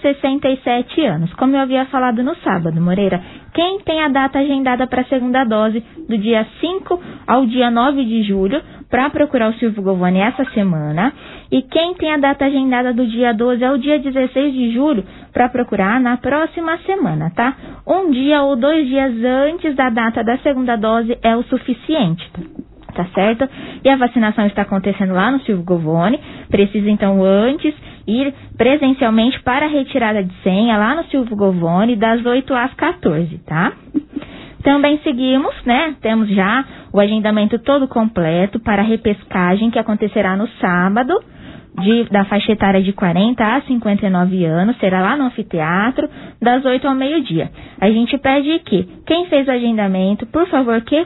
67 anos. Como eu havia falado no sábado, Moreira, quem tem a data agendada para a segunda dose do dia 5 ao dia 9 de julho, para procurar o Silvio Govoni essa semana, e quem tem a data agendada do dia 12 ao dia 16 de julho, para procurar na próxima semana, tá? Um dia ou 2 dias antes da data da segunda dose é o suficiente, tá certo? E a vacinação está acontecendo lá no Silvio Govoni, precisa então antes ir presencialmente para a retirada de senha lá no Silvio Govoni das 8 às 14, tá? Também seguimos, né? Temos já o agendamento todo completo para a repescagem que acontecerá no sábado, da faixa etária de 40 a 59 anos, será lá no anfiteatro, das 8 ao meio-dia. A gente pede que quem fez o agendamento, por favor, que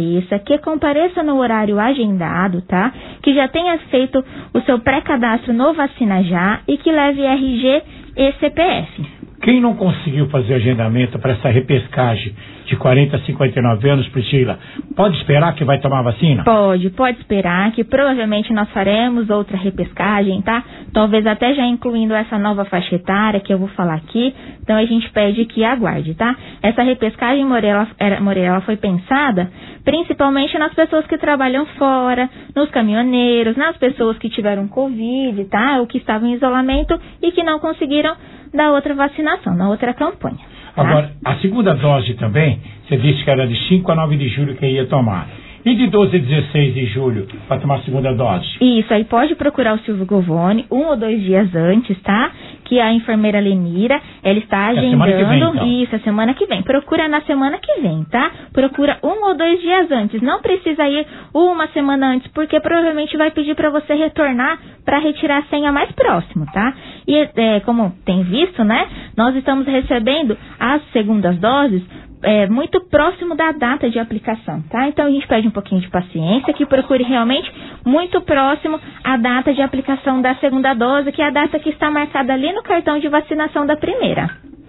compareça no horário agendado, tá? Que já tenha feito o seu pré-cadastro no Vacina Já e que leve RG e CPF. Quem não conseguiu fazer agendamento para essa repescagem de 40 a 59 anos, Priscila, pode esperar que vai tomar vacina? Pode esperar que provavelmente nós faremos outra repescagem, tá? Talvez até já incluindo essa nova faixa etária que eu vou falar aqui. Então a gente pede que aguarde, tá? Essa repescagem, Moreira, ela foi pensada principalmente nas pessoas que trabalham fora, nos caminhoneiros, nas pessoas que tiveram Covid, tá? Ou que estavam em isolamento e que não conseguiram da outra vacinação, na outra campanha. Tá? Agora, a segunda dose também, você disse que era de 5 a 9 de julho que ia tomar. E de 12 a 16 de julho, para tomar a segunda dose? Isso, aí pode procurar o Silvio Govoni 1 ou 2 dias antes, tá? Que a enfermeira Lenira, ela está agendando. Então. Isso, a semana que vem. Procura na semana que vem, tá? Procura 1 ou 2 dias antes. Não precisa ir uma semana antes, porque provavelmente vai pedir para você retornar para retirar a senha mais próximo, tá? E como tem visto, né? Nós estamos recebendo as segundas doses muito próximo da data de aplicação, tá? Então a gente pede um pouquinho de paciência, que procure realmente muito próximo à data de aplicação da segunda dose, que é a data que está marcada ali no cartão de vacinação da primeira.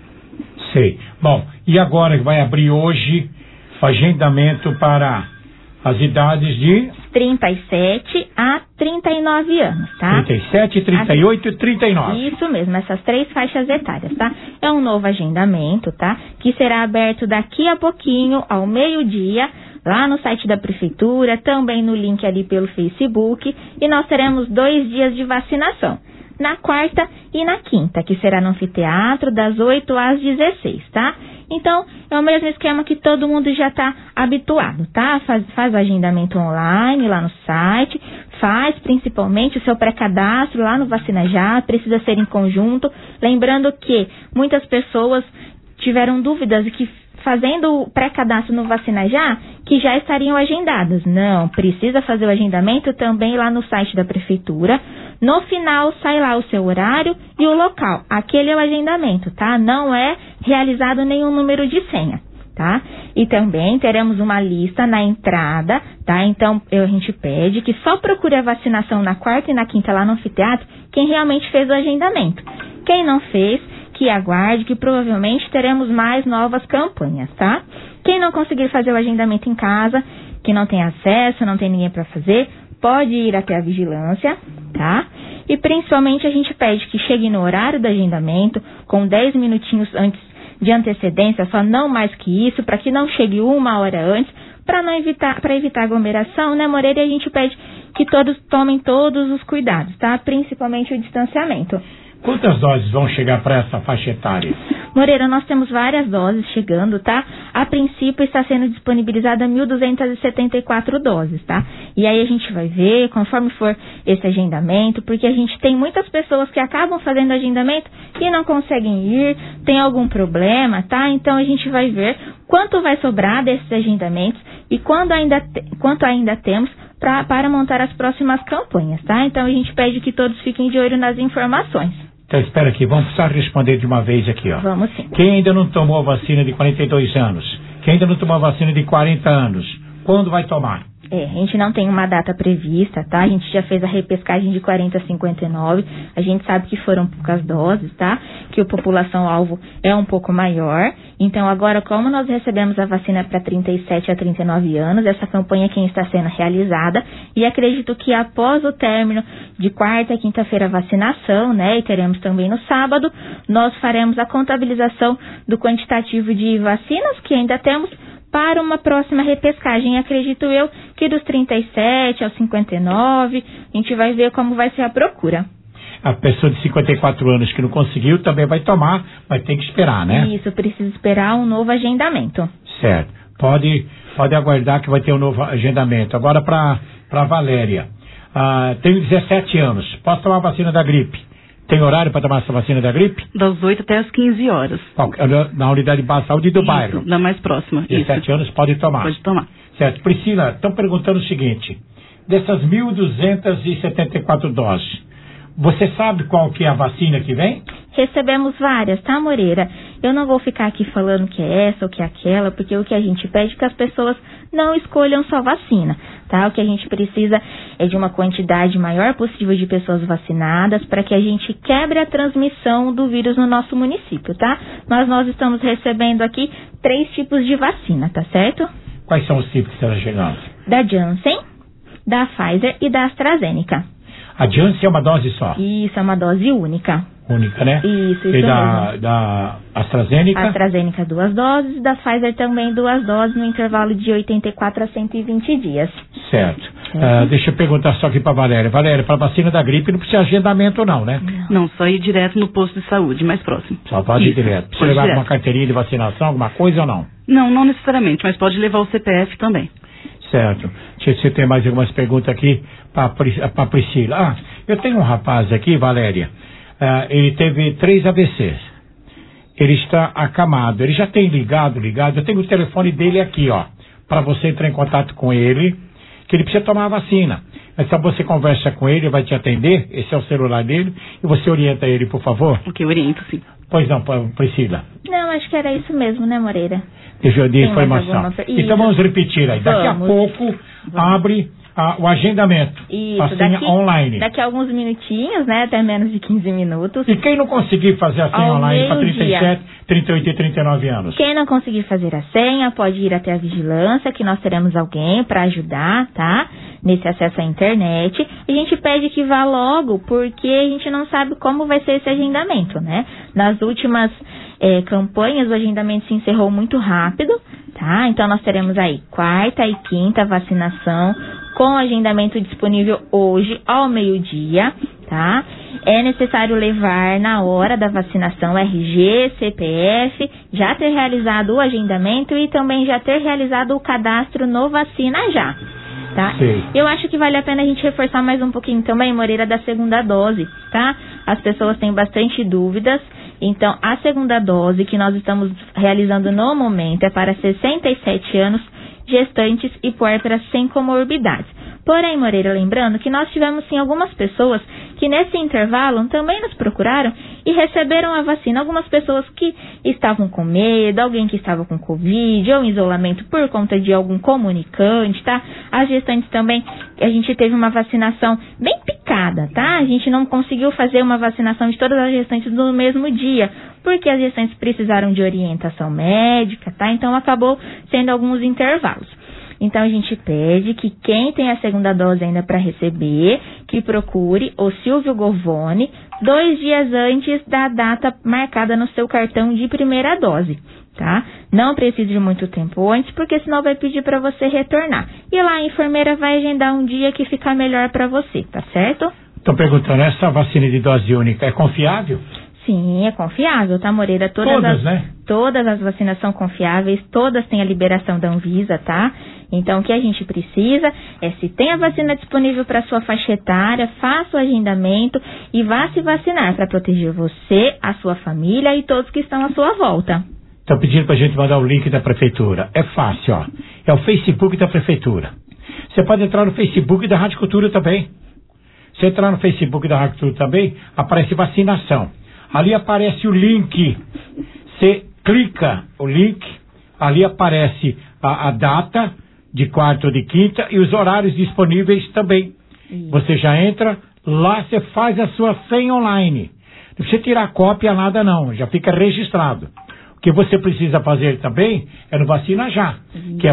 Sei. Bom, e agora vai abrir hoje o agendamento para as idades de 37 a 39 anos, tá? 37, 38 e 39. Isso mesmo, essas 3 faixas etárias, tá? É um novo agendamento, tá? Que será aberto daqui a pouquinho, ao meio-dia, lá no site da prefeitura, também no link ali pelo Facebook, e nós teremos 2 dias de vacinação, na quarta e na quinta, que será no anfiteatro das 8 às 16, tá? Então, é o mesmo esquema que todo mundo já está habituado, tá? Faz o agendamento online lá no site, faz principalmente o seu pré-cadastro lá no Vacina Já, precisa ser em conjunto. Lembrando que muitas pessoas tiveram dúvidas e que fazendo o pré-cadastro no Vacina Já, que já estariam agendadas. Não, precisa fazer o agendamento também lá no site da prefeitura. No final sai lá o seu horário e o local. Aquele é o agendamento, tá? Não é realizado nenhum número de senha, tá? E também teremos uma lista na entrada, tá? Então a gente pede que só procure a vacinação na quarta e na quinta lá no anfiteatro quem realmente fez o agendamento. Quem não fez, que aguarde, que provavelmente teremos mais novas campanhas, tá? Quem não conseguir fazer o agendamento em casa, que não tem acesso, não tem ninguém para fazer, pode ir até a vigilância, tá? E principalmente a gente pede que chegue no horário do agendamento, com 10 minutinhos antes de antecedência, só não mais que isso, para que não chegue 1 hora antes, para evitar aglomeração, né, Moreira? E a gente pede que todos tomem todos os cuidados, tá? Principalmente o distanciamento. Quantas doses vão chegar para essa faixa etária? Moreira, nós temos várias doses chegando, tá? A princípio está sendo disponibilizada 1.274 doses, tá? E aí a gente vai ver, conforme for esse agendamento, porque a gente tem muitas pessoas que acabam fazendo agendamento e não conseguem ir, tem algum problema, tá? Então a gente vai ver quanto vai sobrar desses agendamentos e quanto ainda temos para montar as próximas campanhas, tá? Então a gente pede que todos fiquem de olho nas informações. Então espera aqui, vamos precisar responder de uma vez aqui, ó. Vamos sim. Quem ainda não tomou a vacina de 42 anos? Quem ainda não tomou a vacina de 40 anos? Quando vai tomar? A gente não tem uma data prevista, tá? A gente já fez a repescagem de 40 a 59. A gente sabe que foram poucas doses, tá? Que a população-alvo é um pouco maior. Então, agora, como nós recebemos a vacina para 37 a 39 anos, essa campanha aqui está sendo realizada. E acredito que após o término de quarta e quinta-feira a vacinação, né? E teremos também no sábado, nós faremos a contabilização do quantitativo de vacinas que ainda temos para uma próxima repescagem. Acredito eu que dos 37 aos 59, a gente vai ver como vai ser a procura. A pessoa de 54 anos que não conseguiu também vai tomar, mas tem que esperar, né? Isso, precisa esperar um novo agendamento. Certo. Pode aguardar que vai ter um novo agendamento. Agora para Valéria. Tenho 17 anos. Posso tomar a vacina da gripe? Tem horário para tomar essa vacina da gripe? Das 8 até as 15 horas. Na unidade de base de saúde do bairro? Na mais próxima. 17 anos pode tomar? Pode tomar. Certo. Priscila, estão perguntando o seguinte. Dessas 1.274 doses, você sabe qual que é a vacina que vem? Recebemos várias, tá, Moreira? Eu não vou ficar aqui falando que é essa ou que é aquela, porque o que a gente pede é que as pessoas não escolham só vacina, tá? O que a gente precisa é de uma quantidade maior possível de pessoas vacinadas para que a gente quebre a transmissão do vírus no nosso município, tá? Mas nós estamos recebendo aqui 3 tipos de vacina, tá certo? Quais são os tipos que estão chegando? Da Janssen, da Pfizer e da AstraZeneca. A Janssen é uma dose só? Isso, é uma dose única. Única, né? Isso e mesmo. Da AstraZeneca? AstraZeneca 2 doses, da Pfizer também 2 doses no intervalo de 84 a 120 dias. Certo. Deixa eu perguntar só aqui para Valéria. Valéria, para vacina da gripe não precisa agendamento não, né? Não, só ir direto no posto de saúde, mais próximo. Só pode ir direto. Precisa levar alguma carteirinha de vacinação, alguma coisa ou não? Não, não necessariamente, mas pode levar o CPF também. Certo. Deixa eu ver se tem mais algumas perguntas aqui para Priscila. Eu tenho um rapaz aqui, Valéria. Ele teve 3 AVCs. Ele está acamado. Ele já tem ligado. Eu tenho o telefone dele aqui, ó, para você entrar em contato com ele, que ele precisa tomar a vacina. Então você conversa com ele, vai te atender. Esse é o celular dele e você orienta ele, por favor. Ok, oriento, sim. Pois não, Priscila. Não, acho que era isso mesmo, né, Moreira? Deixa eu dar informação. Então vamos repetir aí. Daqui a pouco abre o agendamento. Isso, a senha online. Daqui a alguns minutinhos, né? Até menos de 15 minutos. E quem não conseguir fazer a senha online para 37, 38 e 39 anos? Quem não conseguir fazer a senha pode ir até a vigilância, que nós teremos alguém para ajudar, tá? Nesse acesso à internet. A gente pede que vá logo, porque a gente não sabe como vai ser esse agendamento, né? Nas últimas campanhas, o agendamento se encerrou muito rápido, tá? Então nós teremos aí quarta e quinta vacinação com agendamento disponível hoje ao meio-dia, tá? É necessário levar na hora da vacinação RG, CPF, já ter realizado o agendamento e também já ter realizado o cadastro no Vacina Já, tá? Sim. Eu acho que vale a pena a gente reforçar mais um pouquinho também, Moreira, da segunda dose, tá? As pessoas têm bastante dúvidas Então, a segunda dose que nós estamos realizando no momento é para 67 anos, gestantes e puérperas sem comorbidades. Porém, Moreira, lembrando que nós tivemos sim algumas pessoas que nesse intervalo também nos procuraram e receberam a vacina. Algumas pessoas que estavam com medo, alguém que estava com Covid ou isolamento por conta de algum comunicante, tá? As gestantes também, a gente teve uma vacinação bem picada, tá? A gente não conseguiu fazer uma vacinação de todas as gestantes no mesmo dia, porque as gestantes precisaram de orientação médica, tá? Então acabou sendo alguns intervalos. Então a gente pede que quem tem a segunda dose ainda para receber, que procure o Silvio Govone 2 dias antes da data marcada no seu cartão de primeira dose, tá? Não precisa de muito tempo antes, porque senão vai pedir para você retornar. E lá a enfermeira vai agendar um dia que ficar melhor para você, tá certo? Estou perguntando, essa vacina de dose única é confiável? Sim, é confiável, tá, Moreira? Todas as vacinas são confiáveis, todas têm a liberação da Anvisa, tá? Então, o que a gente precisa é, se tem a vacina disponível para sua faixa etária, faça o agendamento e vá se vacinar para proteger você, a sua família e todos que estão à sua volta. Estão pedindo para a gente mandar o link da prefeitura. É fácil, ó. É o Facebook da prefeitura. Você pode entrar no Facebook da Rádio Cultura também. Se entrar no Facebook da Rádio Cultura também, aparece vacinação. Ali aparece o link. Você clica o link, ali aparece a data de quarta ou de quinta e os horários disponíveis também. Você já entra, lá você faz a sua senha online. Não precisa tirar cópia, nada não, já fica registrado. O que você precisa fazer também é no Vacina Já, que é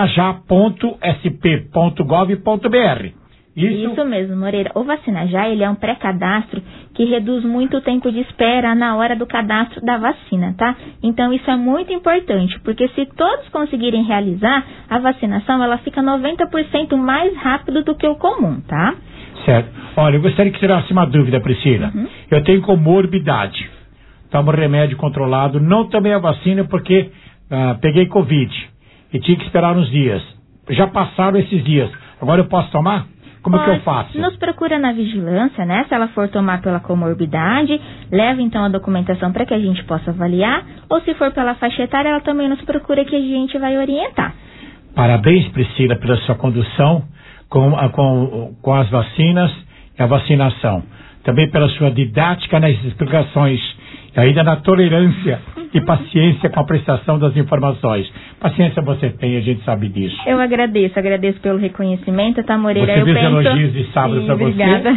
vacinajá.sp.gov.br. Isso mesmo, Moreira. O Vacina Já, ele é um pré-cadastro que reduz muito o tempo de espera na hora do cadastro da vacina, tá? Então, isso é muito importante, porque se todos conseguirem realizar, a vacinação, ela fica 90% mais rápido do que o comum, tá? Certo. Olha, eu gostaria que tirasse uma dúvida, Priscila. Eu tenho comorbidade. Tomo remédio controlado, não tomei a vacina porque peguei Covid e tinha que esperar uns dias. Já passaram esses dias. Agora eu posso tomar? Como é que eu faço? Nos procura na vigilância, né? Se ela for tomar pela comorbidade, leva então a documentação para que a gente possa avaliar. Ou se for pela faixa etária, ela também nos procura que a gente vai orientar. Parabéns, Priscila, pela sua condução com as vacinas e a vacinação. Também pela sua didática nas explicações e ainda na tolerância e paciência com a prestação das informações. Paciência você tem, a gente sabe disso. Eu agradeço pelo reconhecimento, tá, Moreira? Você fez elogios de sábado para você. Obrigada.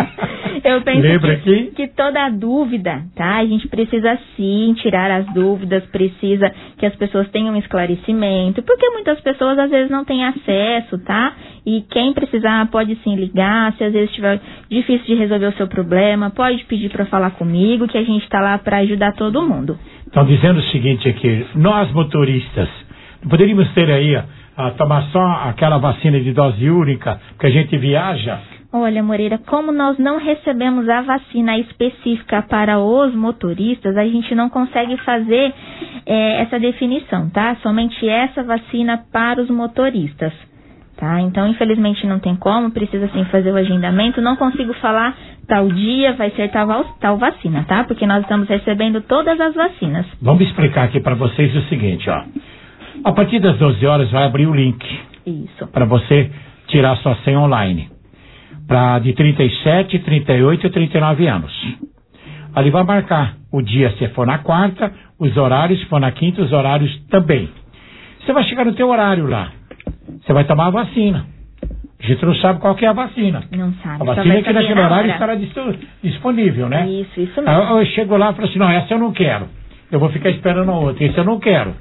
Eu penso que toda dúvida, tá? A gente precisa sim tirar as dúvidas, precisa que as pessoas tenham esclarecimento, porque muitas pessoas às vezes não têm acesso, tá? E quem precisar pode sim ligar, se às vezes estiver difícil de resolver o seu problema, pode pedir para falar comigo, que a gente está lá para ajudar todo mundo. Estão dizendo o seguinte aqui, nós motoristas, poderíamos ter aí a tomar só aquela vacina de dose única, porque a gente viaja? Olha, Moreira, como nós não recebemos a vacina específica para os motoristas, a gente não consegue fazer essa definição, tá? Somente essa vacina para os motoristas, tá? Então, infelizmente não tem como, precisa sim fazer o agendamento, não consigo falar tal dia vai ser tal vacina, tá? Porque nós estamos recebendo todas as vacinas. Vamos explicar aqui para vocês o seguinte, ó. A partir das 12 horas vai abrir o link. Isso. Para você tirar sua senha online. Para de 37, 38 e 39 anos. Ali vai marcar o dia se for na quarta, os horários, se for na quinta, os horários também. Você vai chegar no teu horário lá. Você vai tomar a vacina. A gente não sabe qual que é a vacina. Não sabe. A vacina é que naquele horário estará disponível, né? Isso mesmo. Eu chego lá e falo assim, não, essa eu não quero. Eu vou ficar esperando a outra, essa eu não quero.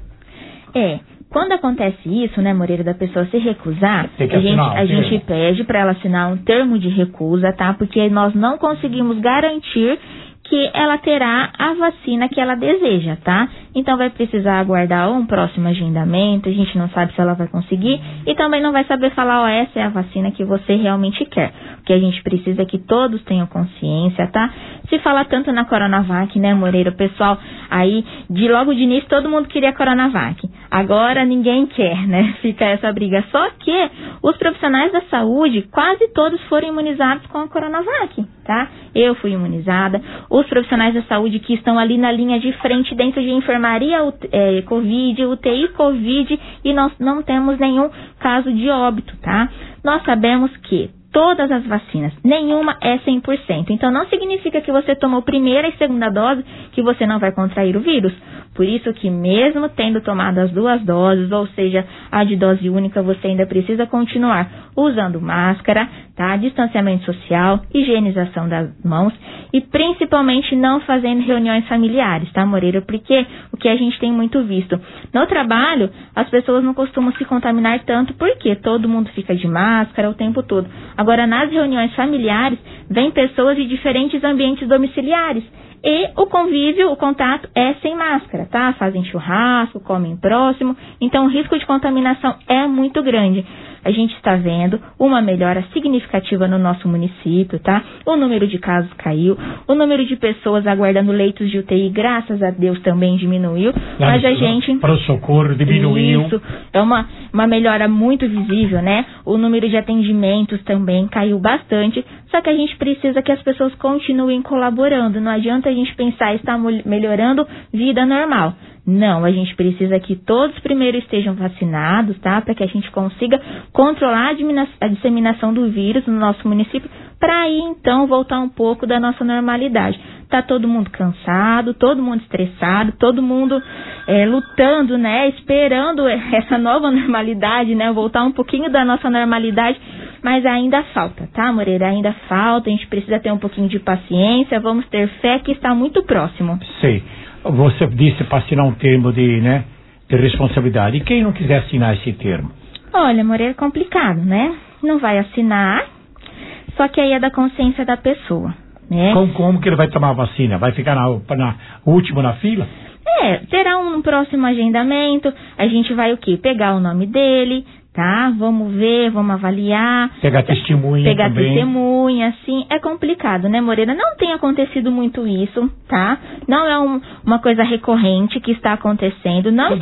Quando acontece isso, né, Moreira, da pessoa se recusar, a gente pede para ela assinar um termo de recusa, tá? Porque nós não conseguimos garantir que ela terá a vacina que ela deseja, tá? Então vai precisar aguardar um próximo agendamento, a gente não sabe se ela vai conseguir e também não vai saber falar, essa é a vacina que você realmente quer. O que a gente precisa é que todos tenham consciência, tá? Se fala tanto na Coronavac, né, Moreira, o pessoal aí, logo de início, todo mundo queria a Coronavac. Agora ninguém quer, né? Fica essa briga. Só que os profissionais da saúde, quase todos foram imunizados com a Coronavac, tá? tá? Eu fui imunizada. Os profissionais da saúde que estão ali na linha de frente dentro de enfermaria Covid, UTI Covid, e nós não temos nenhum caso de óbito, tá? Nós sabemos que todas as vacinas, nenhuma é 100%. Então, não significa que você tomou primeira e segunda dose que você não vai contrair o vírus. Por isso que mesmo tendo tomado as 2 doses, ou seja, a de dose única, você ainda precisa continuar usando máscara, tá? Distanciamento social, higienização das mãos e principalmente não fazendo reuniões familiares, tá, Moreira? Porque o que a gente tem muito visto no trabalho, as pessoas não costumam se contaminar tanto porque todo mundo fica de máscara o tempo todo. Agora, nas reuniões familiares, vem pessoas de diferentes ambientes domiciliares. E o convívio, o contato é sem máscara, tá? Fazem churrasco, comem próximo, então o risco de contaminação é muito grande. A gente está vendo uma melhora significativa no nosso município, tá? O número de casos caiu, o número de pessoas aguardando leitos de UTI, graças a Deus, também diminuiu, mas a gente... Para o socorro diminuiu. Isso, é uma melhora muito visível, né? O número de atendimentos também caiu bastante, só que a gente precisa que as pessoas continuem colaborando, não adianta a gente pensar está melhorando vida normal. Não, a gente precisa que todos primeiro estejam vacinados, tá? Para que a gente consiga controlar a disseminação do vírus no nosso município, para aí então voltar um pouco da nossa normalidade. Tá todo mundo cansado, todo mundo estressado, todo mundo lutando, né? Esperando essa nova normalidade, né? Voltar um pouquinho da nossa normalidade, mas ainda falta, tá, Moreira? Ainda falta, a gente precisa ter um pouquinho de paciência, vamos ter fé que está muito próximo. Sei. Você disse para assinar um termo de responsabilidade. E quem não quiser assinar esse termo? Olha, Moreira, é complicado, né? Não vai assinar, só que aí é da consciência da pessoa, né? Como que ele vai tomar a vacina? Vai ficar último na fila? Terá um próximo agendamento, a gente vai o quê? Pegar o nome dele, tá? Vamos ver, vamos avaliar. Pegar testemunha também. Testemunha, sim. É complicado, né, Moreira? Não tem acontecido muito isso, tá? Não é uma coisa recorrente que está acontecendo. Não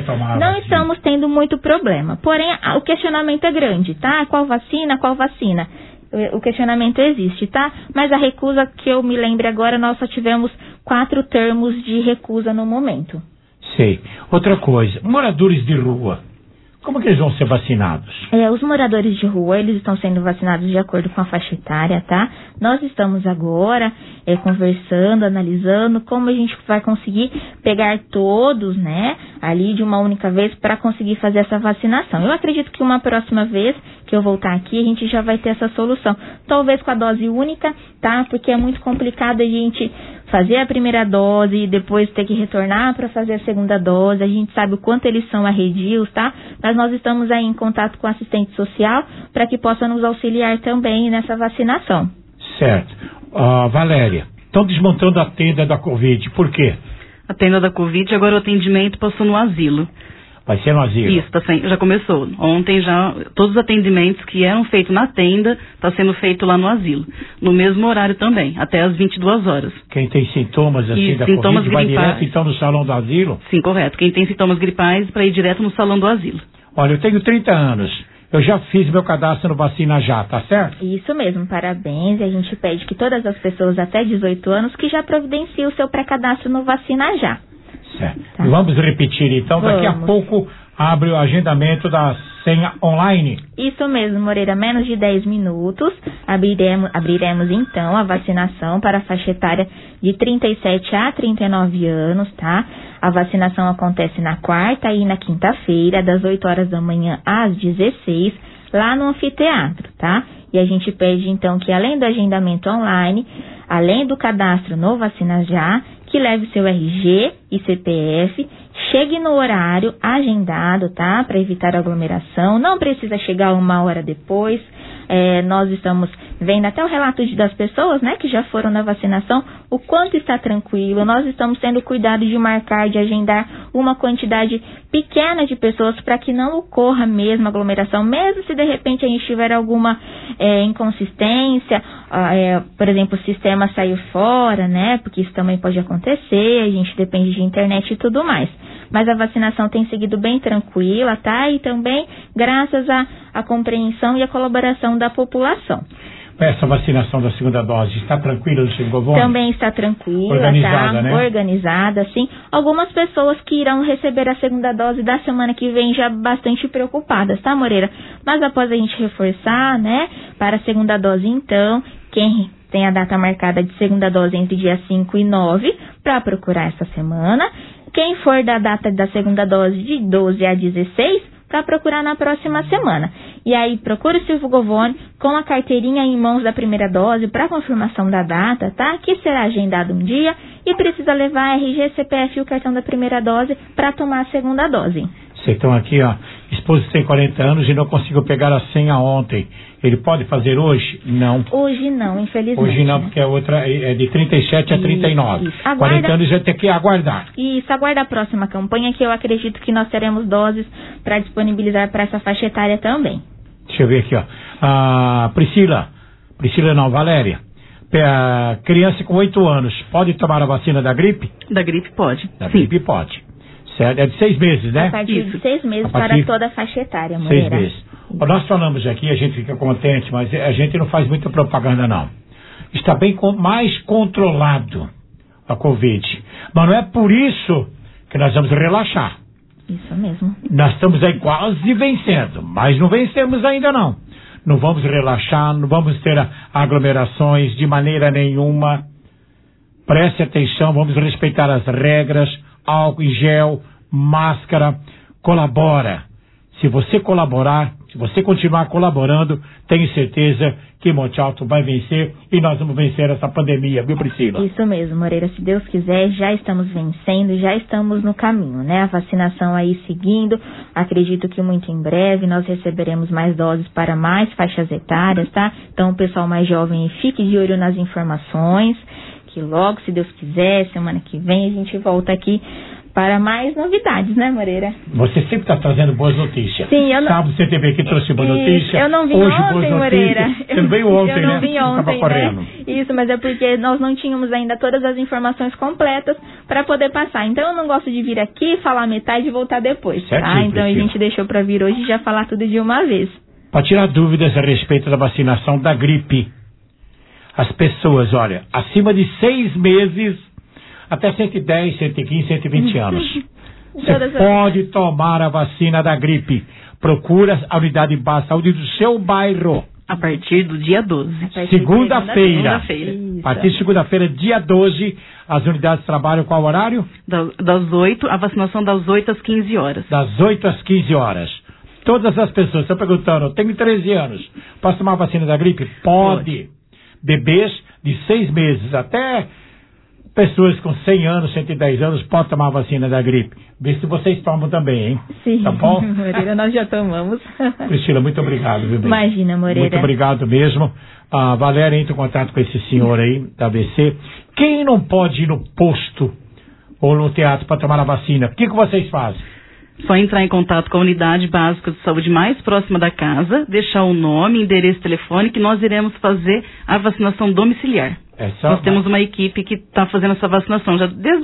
estamos tendo muito problema. Porém, o questionamento é grande, tá? Qual vacina? Qual vacina? O questionamento existe, tá? Mas a recusa, que eu me lembre agora, nós só tivemos 4 termos de recusa no momento. Sei. Outra coisa, moradores de rua, como que eles vão ser vacinados? Os moradores de rua, eles estão sendo vacinados de acordo com a faixa etária, tá? Nós estamos agora conversando, analisando como a gente vai conseguir pegar todos, né, ali de uma única vez para conseguir fazer essa vacinação. Eu acredito que uma próxima vez que eu voltar aqui, a gente já vai ter essa solução. Talvez com a dose única, tá? Porque é muito complicado a gente fazer a primeira dose e depois ter que retornar para fazer a segunda dose. A gente sabe o quanto eles são arredios, tá? Mas nós estamos aí em contato com o assistente social para que possa nos auxiliar também nessa vacinação. Certo. Valéria, estão desmontando a tenda da Covid, por quê? A tenda da Covid, agora o atendimento passou no asilo. Vai ser no asilo? Isso, já começou. Ontem todos os atendimentos que eram feitos na tenda, está sendo feito lá no asilo. No mesmo horário também, até às 22 horas. Quem tem sintomas assim da Covid vai direto então no salão do asilo? Sim, correto. Quem tem sintomas gripais para ir direto no salão do asilo. Olha, eu tenho 30 anos. Eu já fiz meu cadastro no Vacina Já, tá certo? Isso mesmo, parabéns. E a gente pede que todas as pessoas até 18 anos que já providenciem o seu pré-cadastro no Vacina Já. Certo. Tá. Vamos repetir então, daqui a pouco abre o agendamento da senha online. Isso mesmo, Moreira, menos de 10 minutos abriremos então a vacinação para a faixa etária de 37 a 39 anos, tá? A vacinação acontece na quarta e na quinta-feira, das 8 horas da manhã às 16, lá no anfiteatro, tá? E a gente pede então que além do agendamento online, além do cadastro no Vacina Já, que leve seu RG e CPF, chegue no horário agendado, tá? Para evitar aglomeração. Não precisa chegar 1 hora depois. Nós estamos vendo até o relato das pessoas, né, que já foram na vacinação, o quanto está tranquilo. Nós estamos tendo cuidado de marcar, de agendar uma quantidade pequena de pessoas para que não ocorra mesmo aglomeração, mesmo se de repente a gente tiver alguma inconsistência, por exemplo, o sistema saiu fora, né, porque isso também pode acontecer, a gente depende de internet e tudo mais. Mas a vacinação tem seguido bem tranquila, tá? E também graças à compreensão e à colaboração da população. essa vacinação da segunda dose está tranquila no Chico Govone? Também está tranquila, organizada, tá? Né? Organizada, sim. Algumas pessoas que irão receber a segunda dose da semana que vem já bastante preocupadas, tá, Moreira? Mas após a gente reforçar, né, para a segunda dose, então, quem tem a data marcada de segunda dose entre dia 5 e 9 para procurar essa semana. Quem for da data da segunda dose de 12 a 16 para procurar na próxima semana. E aí procura o Silvio Govone com a carteirinha em mãos da primeira dose para confirmação da data, tá? Que será agendado um dia e precisa levar RG, CPF e o cartão da primeira dose para tomar a segunda dose. Vocês estão aqui, ó, esposo tem 40 anos e não conseguiu pegar a senha ontem. Ele pode fazer hoje? Não. Hoje não, infelizmente. Hoje não, porque a outra é de 37 a 39. Isso. 40 anos já tem que aguardar. Isso, aguarda a próxima campanha, que eu acredito que nós teremos doses para disponibilizar para essa faixa etária também. Deixa eu ver aqui, ó. Priscila não, Valéria. Criança com 8 anos, pode tomar a vacina da gripe? Da gripe pode. Da gripe pode. Certo? É de 6 meses, né? A partir de 6 meses para toda a faixa etária, 6 meses. Nós falamos aqui, a gente fica contente, mas a gente não faz muita propaganda, não. Está bem mais controlado a Covid. Mas não é por isso que nós vamos relaxar. Isso mesmo. Nós estamos aí quase vencendo, mas não vencemos ainda, não. Não vamos relaxar, não vamos ter aglomerações de maneira nenhuma. Preste atenção, vamos respeitar as regras, álcool em gel, máscara, colabora. Se você colaborar, se você continuar colaborando, tenho certeza que Monte Alto vai vencer e nós vamos vencer essa pandemia, viu, Priscila? Isso mesmo, Moreira, se Deus quiser, já estamos vencendo, já estamos no caminho, né? A vacinação aí seguindo, acredito que muito em breve nós receberemos mais doses para mais faixas etárias, tá? Então o pessoal mais jovem fique de olho nas informações, que logo, se Deus quiser, semana que vem a gente volta aqui para mais novidades, né, Moreira? Você sempre está trazendo boas notícias. Sim, eu não... Sábado você teve aqui, trouxe boas notícias. Eu não vim hoje, ontem, Moreira. Você não veio ontem, né? Eu não vim ontem, correndo. Né? Isso, mas é porque nós não tínhamos ainda todas as informações completas para poder passar. Então eu não gosto de vir aqui, falar metade e voltar depois, tá? Então a gente deixou para vir hoje e já falar tudo de uma vez. Para tirar dúvidas a respeito da vacinação da gripe, as pessoas, olha, acima de 6 meses... até 110, 115, 120 anos. Você pode tomar a vacina da gripe. Procura a unidade básica de saúde do seu bairro. A partir do dia 12. Segunda-feira. A partir de segunda-feira, dia 12, as unidades trabalham qual horário? Das 8, a vacinação das 8 às 15 horas. Das 8 às 15 horas. Todas as pessoas estão perguntando, eu tenho 13 anos, posso tomar a vacina da gripe? Pode. Bebês de 6 meses até... pessoas com 100 anos, 110 anos podem tomar a vacina da gripe. Vê se vocês tomam também, hein? Sim, tá bom? Moreira, nós já tomamos. Priscila, muito obrigado, viu, bem? Imagina, Moreira. Muito obrigado mesmo. A Valéria entra em contato com esse senhor aí, da ABC. Quem não pode ir no posto ou no teatro para tomar a vacina, o que vocês fazem? Só entrar em contato com a unidade básica de saúde mais próxima da casa, deixar o nome, endereço, telefone, que nós iremos fazer a vacinação domiciliar. Nós temos uma equipe que está fazendo essa vacinação já desde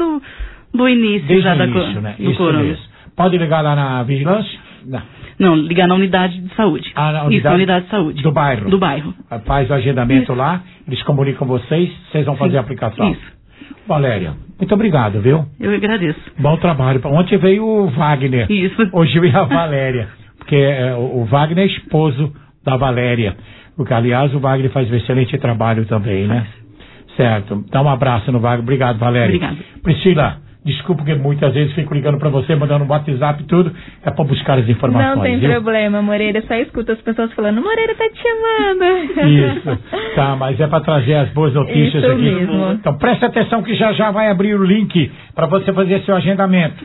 o início, desde já o início, né? do coronavírus. Pode ligar lá na vigilância? Não, ligar na unidade de saúde. Na unidade de saúde. Do bairro? Do bairro. Faz o agendamento lá, eles comunicam vocês vão fazer a aplicação. Isso. Valéria, muito obrigado, viu? Eu agradeço. Bom trabalho. Ontem veio o Wagner. Isso. Hoje veio a Valéria. Porque o Wagner é esposo da Valéria. Porque, aliás, o Wagner faz um excelente trabalho também, né? Certo. Dá um abraço no Wagner. Obrigado, Valéria. Obrigado. Priscila, desculpa que muitas vezes fico ligando pra você, mandando um WhatsApp e tudo. É pra buscar as informações. Não tem problema, Moreira. Só escuta as pessoas falando, Moreira tá te chamando. Isso. Tá, mas é pra trazer as boas notícias isso aqui. Mesmo. Então preste atenção que já vai abrir o link pra você fazer seu agendamento.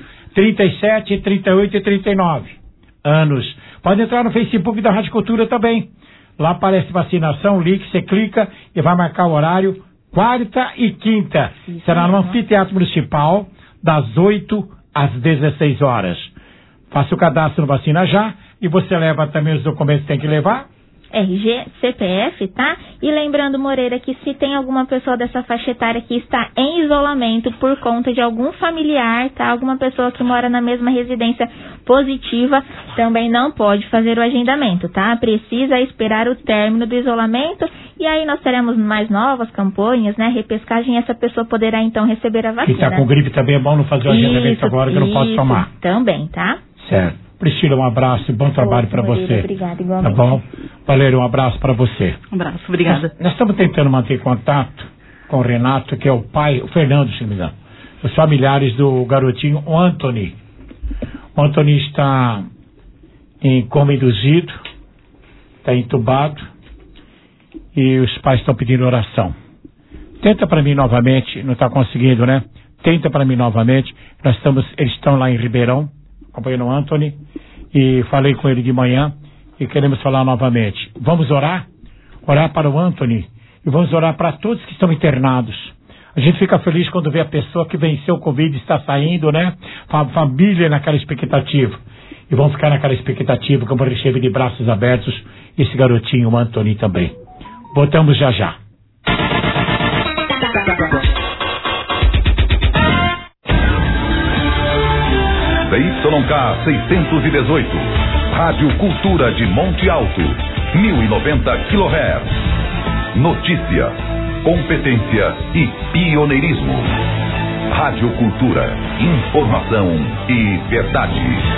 37, 38 e 39 anos. Pode entrar no Facebook da Rádio Cultura também. Lá aparece vacinação, link, você clica e vai marcar o horário. Quarta e quinta. Isso será no Anfiteatro Municipal, das 8 às 16 horas. Faça o cadastro no Vacina Já e você leva também os documentos que tem que levar. RG, CPF, tá? E lembrando, Moreira, que se tem alguma pessoa dessa faixa etária que está em isolamento por conta de algum familiar, tá? Alguma pessoa que mora na mesma residência positiva, também não pode fazer o agendamento, tá? Precisa esperar o término do isolamento e aí nós teremos mais novas campanhas, né? Repescagem, essa pessoa poderá então receber a vacina. Quem tá com gripe também é bom não fazer o agendamento agora que não pode tomar. Também, tá? Certo. Priscila, um abraço e bom trabalho para você. Obrigada, igualmente. Tá bom? Valério, um abraço para você. Um abraço, obrigada. Nós estamos tentando manter contato com o Renato, que é o pai, o Fernando, se não me engano, os familiares do garotinho, o Anthony. O Anthony está em coma induzido, está entubado e os pais estão pedindo oração. Tenta para mim novamente, não está conseguindo, né? Tenta para mim novamente. Eles estão lá em Ribeirão, acompanhando o Anthony, e falei com ele de manhã e queremos falar novamente. Vamos orar? Orar para o Anthony e vamos orar para todos que estão internados. A gente fica feliz quando vê a pessoa que venceu o Covid está saindo, né? A família naquela expectativa. E vão ficar naquela expectativa que eu vou receber de braços abertos esse garotinho, o Anthony também. Voltamos já já. ZYK 618, Rádio Cultura de Monte Alto, 1090 kHz. Notícia, competência e pioneirismo. Rádio Cultura, informação e verdade.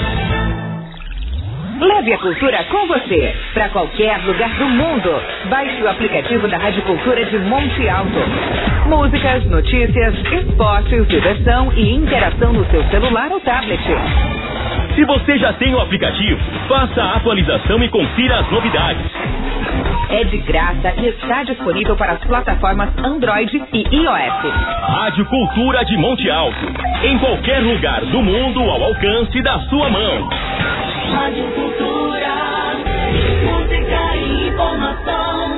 Leve a cultura com você para qualquer lugar do mundo. Baixe o aplicativo da Rádio Cultura de Monte Alto. Músicas, notícias, esportes, diversão e interação no seu celular ou tablet. Se você já tem o aplicativo, faça a atualização e confira as novidades. É de graça e está disponível para as plataformas Android e iOS. Rádio Cultura de Monte Alto. Em qualquer lugar do mundo ao alcance da sua mão. Rádio Cultura, música e informação.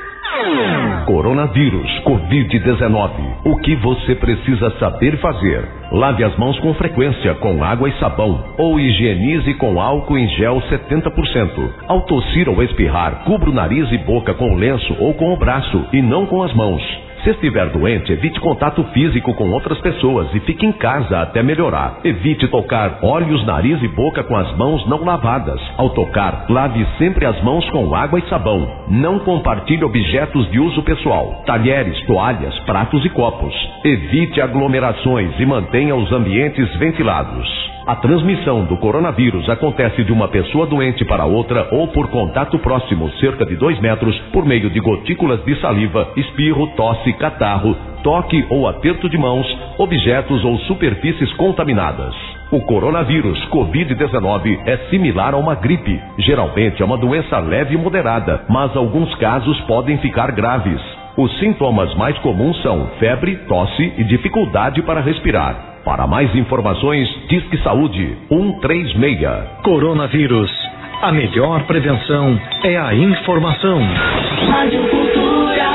Coronavírus, Covid-19. O que você precisa saber fazer? Lave as mãos com frequência com água e sabão ou higienize com álcool em gel 70%. Ao tossir ou espirrar, cubra o nariz e boca com o lenço ou com o braço e não com as mãos. Se estiver doente, evite contato físico com outras pessoas e fique em casa até melhorar. Evite tocar olhos, nariz e boca com as mãos não lavadas. Ao tocar, lave sempre as mãos com água e sabão. Não compartilhe objetos de uso pessoal, talheres, toalhas, pratos e copos. Evite aglomerações e mantenha os ambientes ventilados. A transmissão do coronavírus acontece de uma pessoa doente para outra ou por contato próximo, cerca de 2 metros, por meio de gotículas de saliva, espirro, tosse, catarro, toque ou aperto de mãos, objetos ou superfícies contaminadas. O coronavírus Covid-19 é similar a uma gripe. Geralmente é uma doença leve e moderada, mas alguns casos podem ficar graves. Os sintomas mais comuns são febre, tosse e dificuldade para respirar. Para mais informações, Disque Saúde 136. Coronavírus. A melhor prevenção é a informação. Rádio Cultura,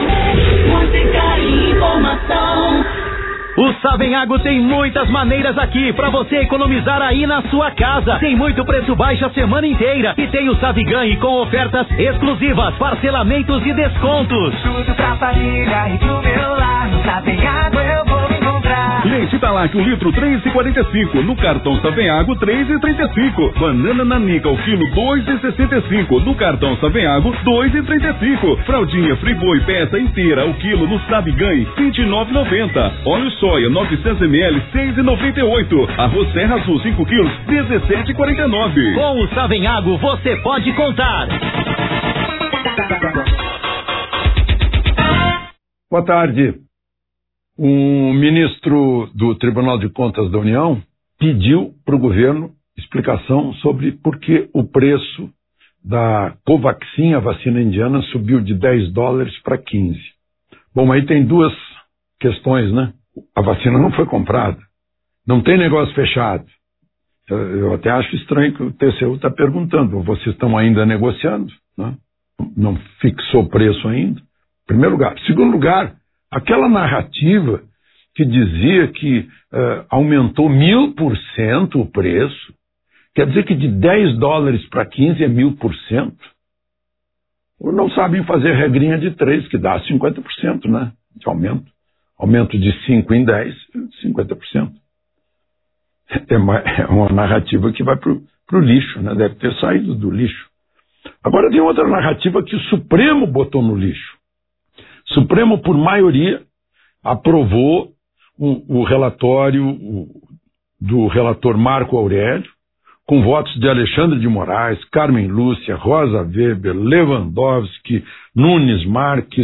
música e informação. O Savenhago tem muitas maneiras aqui pra você economizar aí na sua casa. Tem muito preço baixo a semana inteira e tem o Saviganhe com ofertas exclusivas, parcelamentos e descontos. Tudo pra família e pro meu lar. No Savenhago eu vou encontrar. Leite Talac, o litro 3,45. No cartão Savenhago 3,35. Banana Nanica, o quilo 2,65. No cartão Savenhago 2,35. Fraldinha Friboi peça inteira, o quilo no Saviganhe 29,90. Óleo soia 900 ml 6,98. Arroz Serra Azul 5 quilos 17,49. Com o Savenhago você pode contar. Boa tarde. O ministro do Tribunal de Contas da União pediu para o governo explicação sobre por que o preço da Covaxin, a vacina indiana, subiu de $10 para 15. Bom, aí tem duas questões, né? A vacina não foi comprada, não tem negócio fechado. Eu até acho estranho que o TCU está perguntando, vocês estão ainda negociando, né? Não fixou preço ainda. Primeiro lugar. Segundo lugar, aquela narrativa que dizia que aumentou 1000% o preço, quer dizer que de $10 para 15 é 1000%? Ou não sabem fazer regrinha de 3, que dá 50%, né? De aumento. Aumento de 5 em 10, 50%. É uma narrativa que vai para para o lixo, né? Deve ter saído do lixo. Agora tem outra narrativa que o Supremo botou no lixo. O Supremo, por maioria, aprovou o relatório do relator Marco Aurélio, com votos de Alexandre de Moraes, Carmen Lúcia, Rosa Weber, Lewandowski, Nunes Marques,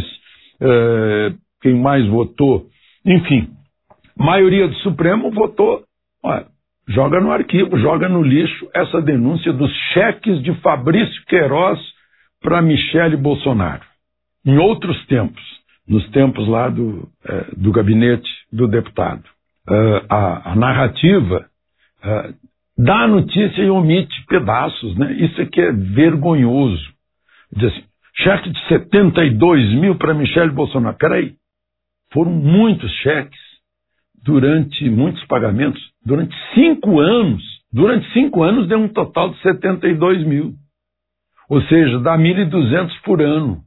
quem mais votou? Enfim, a maioria do Supremo votou, olha, joga no arquivo, joga no lixo essa denúncia dos cheques de Fabrício Queiroz para Michele Bolsonaro. Em outros tempos, nos tempos lá do gabinete do deputado. A narrativa dá a notícia e omite pedaços, né? Isso aqui é vergonhoso. Diz assim, cheque de 72 mil para Michele Bolsonaro. Peraí, foram muitos cheques, muitos pagamentos, durante 5 anos. Durante 5 anos deu um total de 72 mil. Ou seja, dá 1.200 por ano.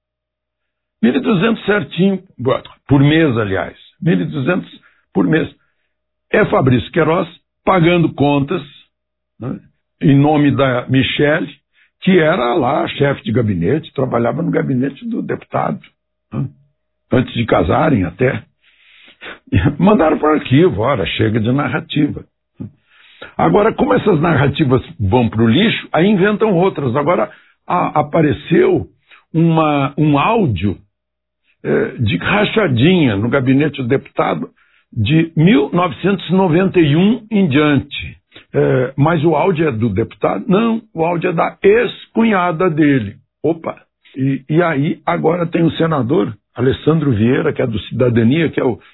1.200 certinho, por mês, aliás. 1.200 por mês. É Fabrício Queiroz pagando contas, né, em nome da Michele, que era lá chefe de gabinete, trabalhava no gabinete do deputado, né, antes de casarem até. Mandaram para o arquivo, ora, chega de narrativa. Agora, como essas narrativas vão para o lixo, aí inventam outras. Agora, apareceu um áudio de rachadinha no gabinete do deputado de 1991 em diante. Mas o áudio é do deputado? Não, o áudio é da ex-cunhada dele. Opa! E aí agora tem o senador Alessandro Vieira, que é do Cidadania, que é o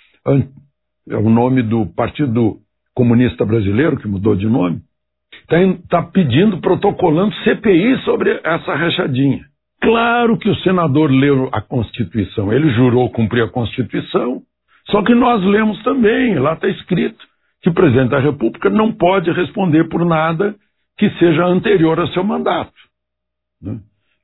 nome do Partido Comunista Brasileiro, que mudou de nome, está pedindo, protocolando CPI sobre essa rachadinha. Claro que o senador leu a Constituição, ele jurou cumprir a Constituição, só que nós lemos também, lá está escrito que o presidente da República não pode responder por nada que seja anterior ao seu mandato. Né?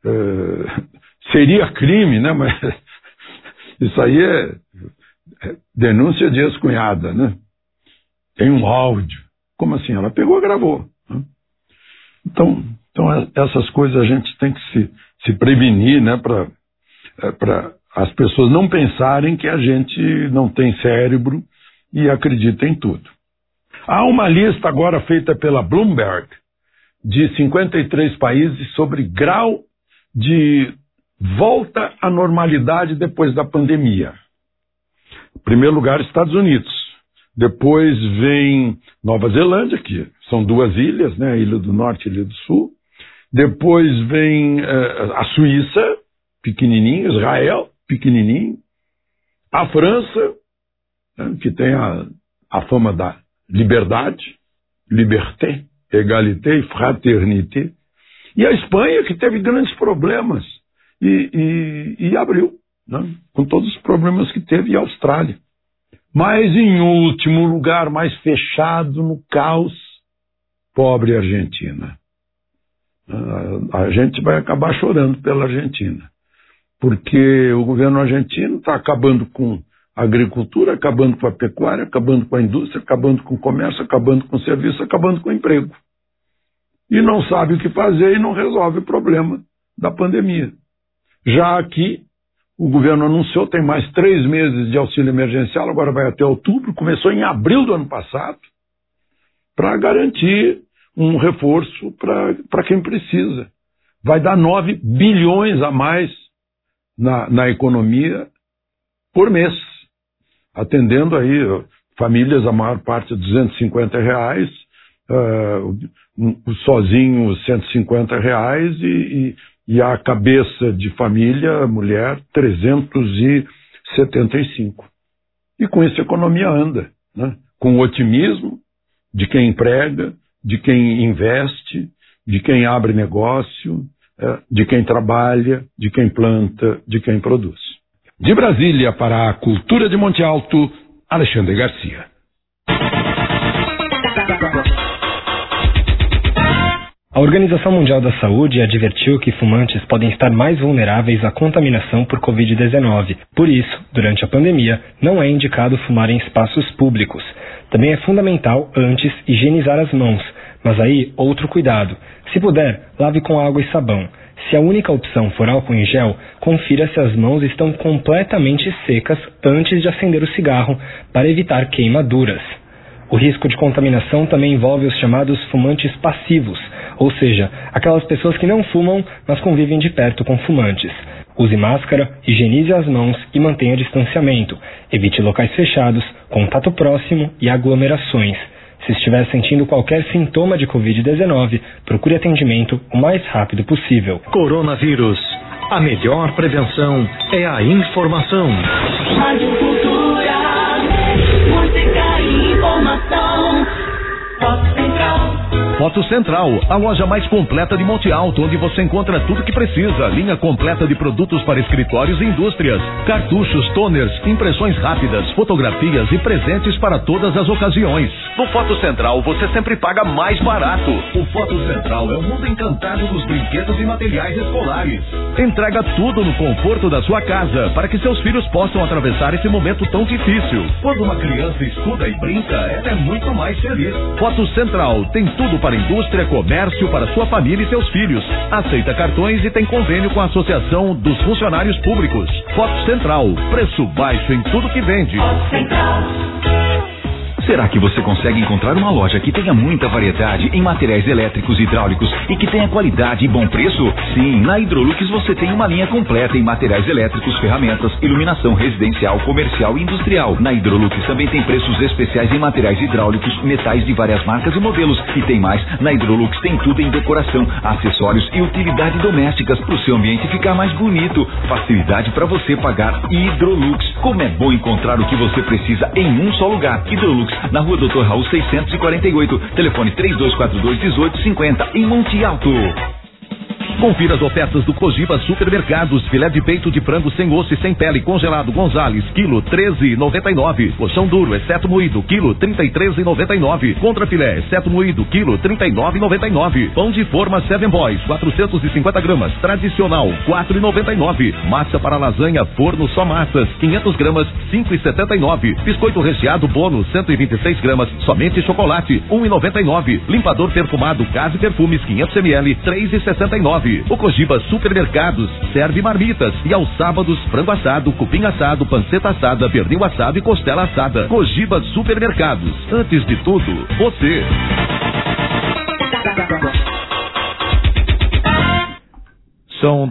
Seria crime, né? Mas isso aí é denúncia de ex-cunhada, né? Tem um áudio. Como assim? Ela pegou e gravou. Né? Então, essas coisas a gente tem que se prevenir, né? Para as pessoas não pensarem que a gente não tem cérebro e acredita em tudo. Há uma lista agora feita pela Bloomberg de 53 países sobre grau de volta à normalidade depois da pandemia. Em primeiro lugar, Estados Unidos. Depois vem Nova Zelândia, que são 2 ilhas, né? A Ilha do Norte e a Ilha do Sul. Depois vem a Suíça, pequenininho, Israel, pequenininho. A França, né? Que tem a fama da liberdade, liberté, égalité e fraternité. E a Espanha, que teve grandes problemas e abriu, né? Com todos os problemas que teve, e a Austrália. Mas, em último lugar, mais fechado no caos, pobre Argentina. A gente vai acabar chorando pela Argentina, porque o governo argentino está acabando com a agricultura, acabando com a pecuária, acabando com a indústria, acabando com o comércio, acabando com o serviço, acabando com o emprego. E não sabe o que fazer e não resolve o problema da pandemia. Já aqui, o governo anunciou, tem mais 3 meses de auxílio emergencial, agora vai até outubro, começou em abril do ano passado, para garantir um reforço para quem precisa. Vai dar 9 bilhões a mais na economia por mês, atendendo aí famílias, a maior parte R$250, sozinho R$150 e a cabeça de família, mulher, 375. E com isso a economia anda, né? Com o otimismo de quem emprega, de quem investe, de quem abre negócio, de quem trabalha, de quem planta, de quem produz. De Brasília para a Cultura de Monte Alto, Alexandre Garcia. A Organização Mundial da Saúde advertiu que fumantes podem estar mais vulneráveis à contaminação por Covid-19. Por isso, durante a pandemia, não é indicado fumar em espaços públicos. Também é fundamental, antes, higienizar as mãos, Mas aí, outro cuidado. Se puder, lave com água e sabão. Se a única opção for álcool em gel, confira se as mãos estão completamente secas antes de acender o cigarro, para evitar queimaduras. O risco de contaminação também envolve os chamados fumantes passivos, ou seja, aquelas pessoas que não fumam, mas convivem de perto com fumantes. Use máscara, higienize as mãos e mantenha distanciamento. Evite locais fechados, contato próximo e aglomerações. Se estiver sentindo qualquer sintoma de Covid-19, procure atendimento o mais rápido possível. Coronavírus. A melhor prevenção é a informação. Rádio Cultura, música e informação. Foto Central. Foto Central, a loja mais completa de Monte Alto, onde você encontra tudo que precisa. Linha completa de produtos para escritórios e indústrias. Cartuchos, toners, impressões rápidas, fotografias e presentes para todas as ocasiões. No Foto Central, você sempre paga mais barato. O Foto Central é o mundo encantado dos brinquedos e materiais escolares. Entrega tudo no conforto da sua casa, para que seus filhos possam atravessar esse momento tão difícil. Quando uma criança estuda e brinca, ela é muito mais feliz. Foto Central tem tudo para indústria, comércio, para sua família e seus filhos. Aceita cartões e tem convênio com a Associação dos Funcionários Públicos. Foto Central, preço baixo em tudo que vende. Foto Central. Será que você consegue encontrar uma loja que tenha muita variedade em materiais elétricos e hidráulicos e que tenha qualidade e bom preço? Sim, na Hidrolux você tem uma linha completa em materiais elétricos, ferramentas, iluminação residencial, comercial e industrial. Na Hidrolux também tem preços especiais em materiais hidráulicos, metais de várias marcas e modelos. E tem mais, na Hidrolux tem tudo em decoração, acessórios e utilidades domésticas para o seu ambiente ficar mais bonito. Facilidade para você pagar. Hidrolux. Como é bom encontrar o que você precisa em um só lugar. Hidrolux, na rua Dr. Raul 648, telefone 3242-1850, em Monte Alto. Confira as ofertas do Cogiba Supermercados. Filé de peito de frango sem osso e sem pele congelado Gonzales, quilo 13,99. Colchão duro, exceto moído, quilo 33,99. Contra filé, exceto moído, quilo 39,99. Pão de forma Seven Boys, 450 gramas, tradicional, 4,99. Massa para lasanha, forno só massas, 500 gramas, 5,79. Biscoito recheado bônus, 126 gramas, somente chocolate, 1,99. Limpador perfumado Casa e Perfumes, 500 ml, 3,69. O Cogiba Supermercados serve marmitas e aos sábados frango assado, cupim assado, panceta assada, pernil assado e costela assada. Cogiba Supermercados. Antes de tudo, você. São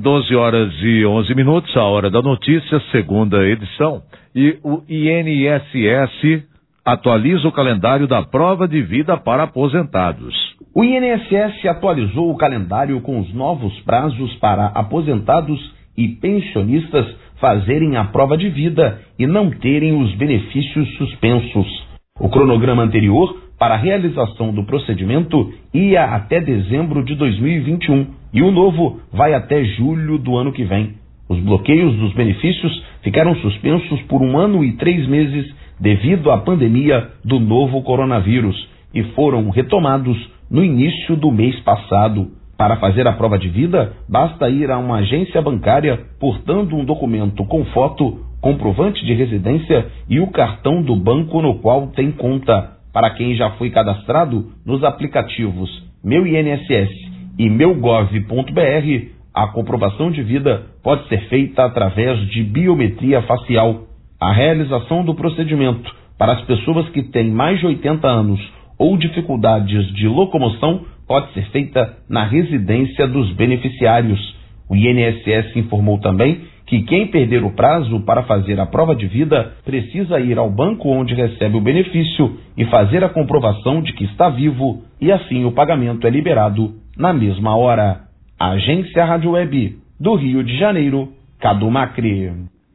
12h11, a hora da notícia, segunda edição. E o INSS atualiza o calendário da prova de vida para aposentados. O INSS atualizou o calendário com os novos prazos para aposentados e pensionistas fazerem a prova de vida e não terem os benefícios suspensos. O cronograma anterior para a realização do procedimento ia até dezembro de 2021 e o novo vai até julho do ano que vem. Os bloqueios dos benefícios ficaram suspensos por 1 ano e 3 meses devido à pandemia do novo coronavírus e foram retomados no início do mês passado. Para fazer a prova de vida, basta ir a uma agência bancária portando um documento com foto, comprovante de residência e o cartão do banco no qual tem conta. Para quem já foi cadastrado nos aplicativos Meu INSS e meugov.br, a comprovação de vida pode ser feita através de biometria facial. A realização do procedimento para as pessoas que têm mais de 80 anos ou dificuldades de locomoção pode ser feita na residência dos beneficiários. O INSS informou também que quem perder o prazo para fazer a prova de vida precisa ir ao banco onde recebe o benefício e fazer a comprovação de que está vivo e assim o pagamento é liberado na mesma hora. A Agência Rádio Web do Rio de Janeiro, Cadu Macri.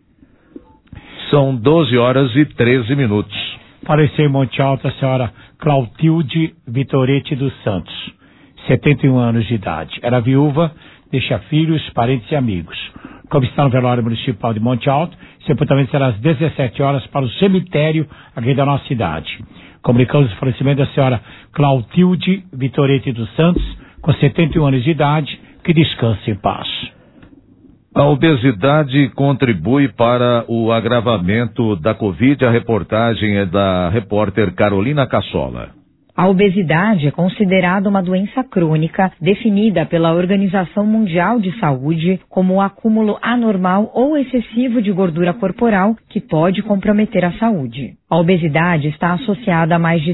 São 12h13. Faleceu em Monte Alto a senhora Clotilde Vitorete dos Santos, 71 anos de idade. Era viúva, deixa filhos, parentes e amigos. Como está no velório municipal de Monte Alto, sepultamento será às 17 horas para o cemitério aqui da nossa cidade. Comunicamos o falecimento da senhora Clotilde Vitorete dos Santos, com 71 anos de idade, que descanse em paz. A obesidade contribui para o agravamento da Covid. A reportagem é da repórter Carolina Cassola. A obesidade é considerada uma doença crônica definida pela Organização Mundial de Saúde como o acúmulo anormal ou excessivo de gordura corporal que pode comprometer a saúde. A obesidade está associada a mais de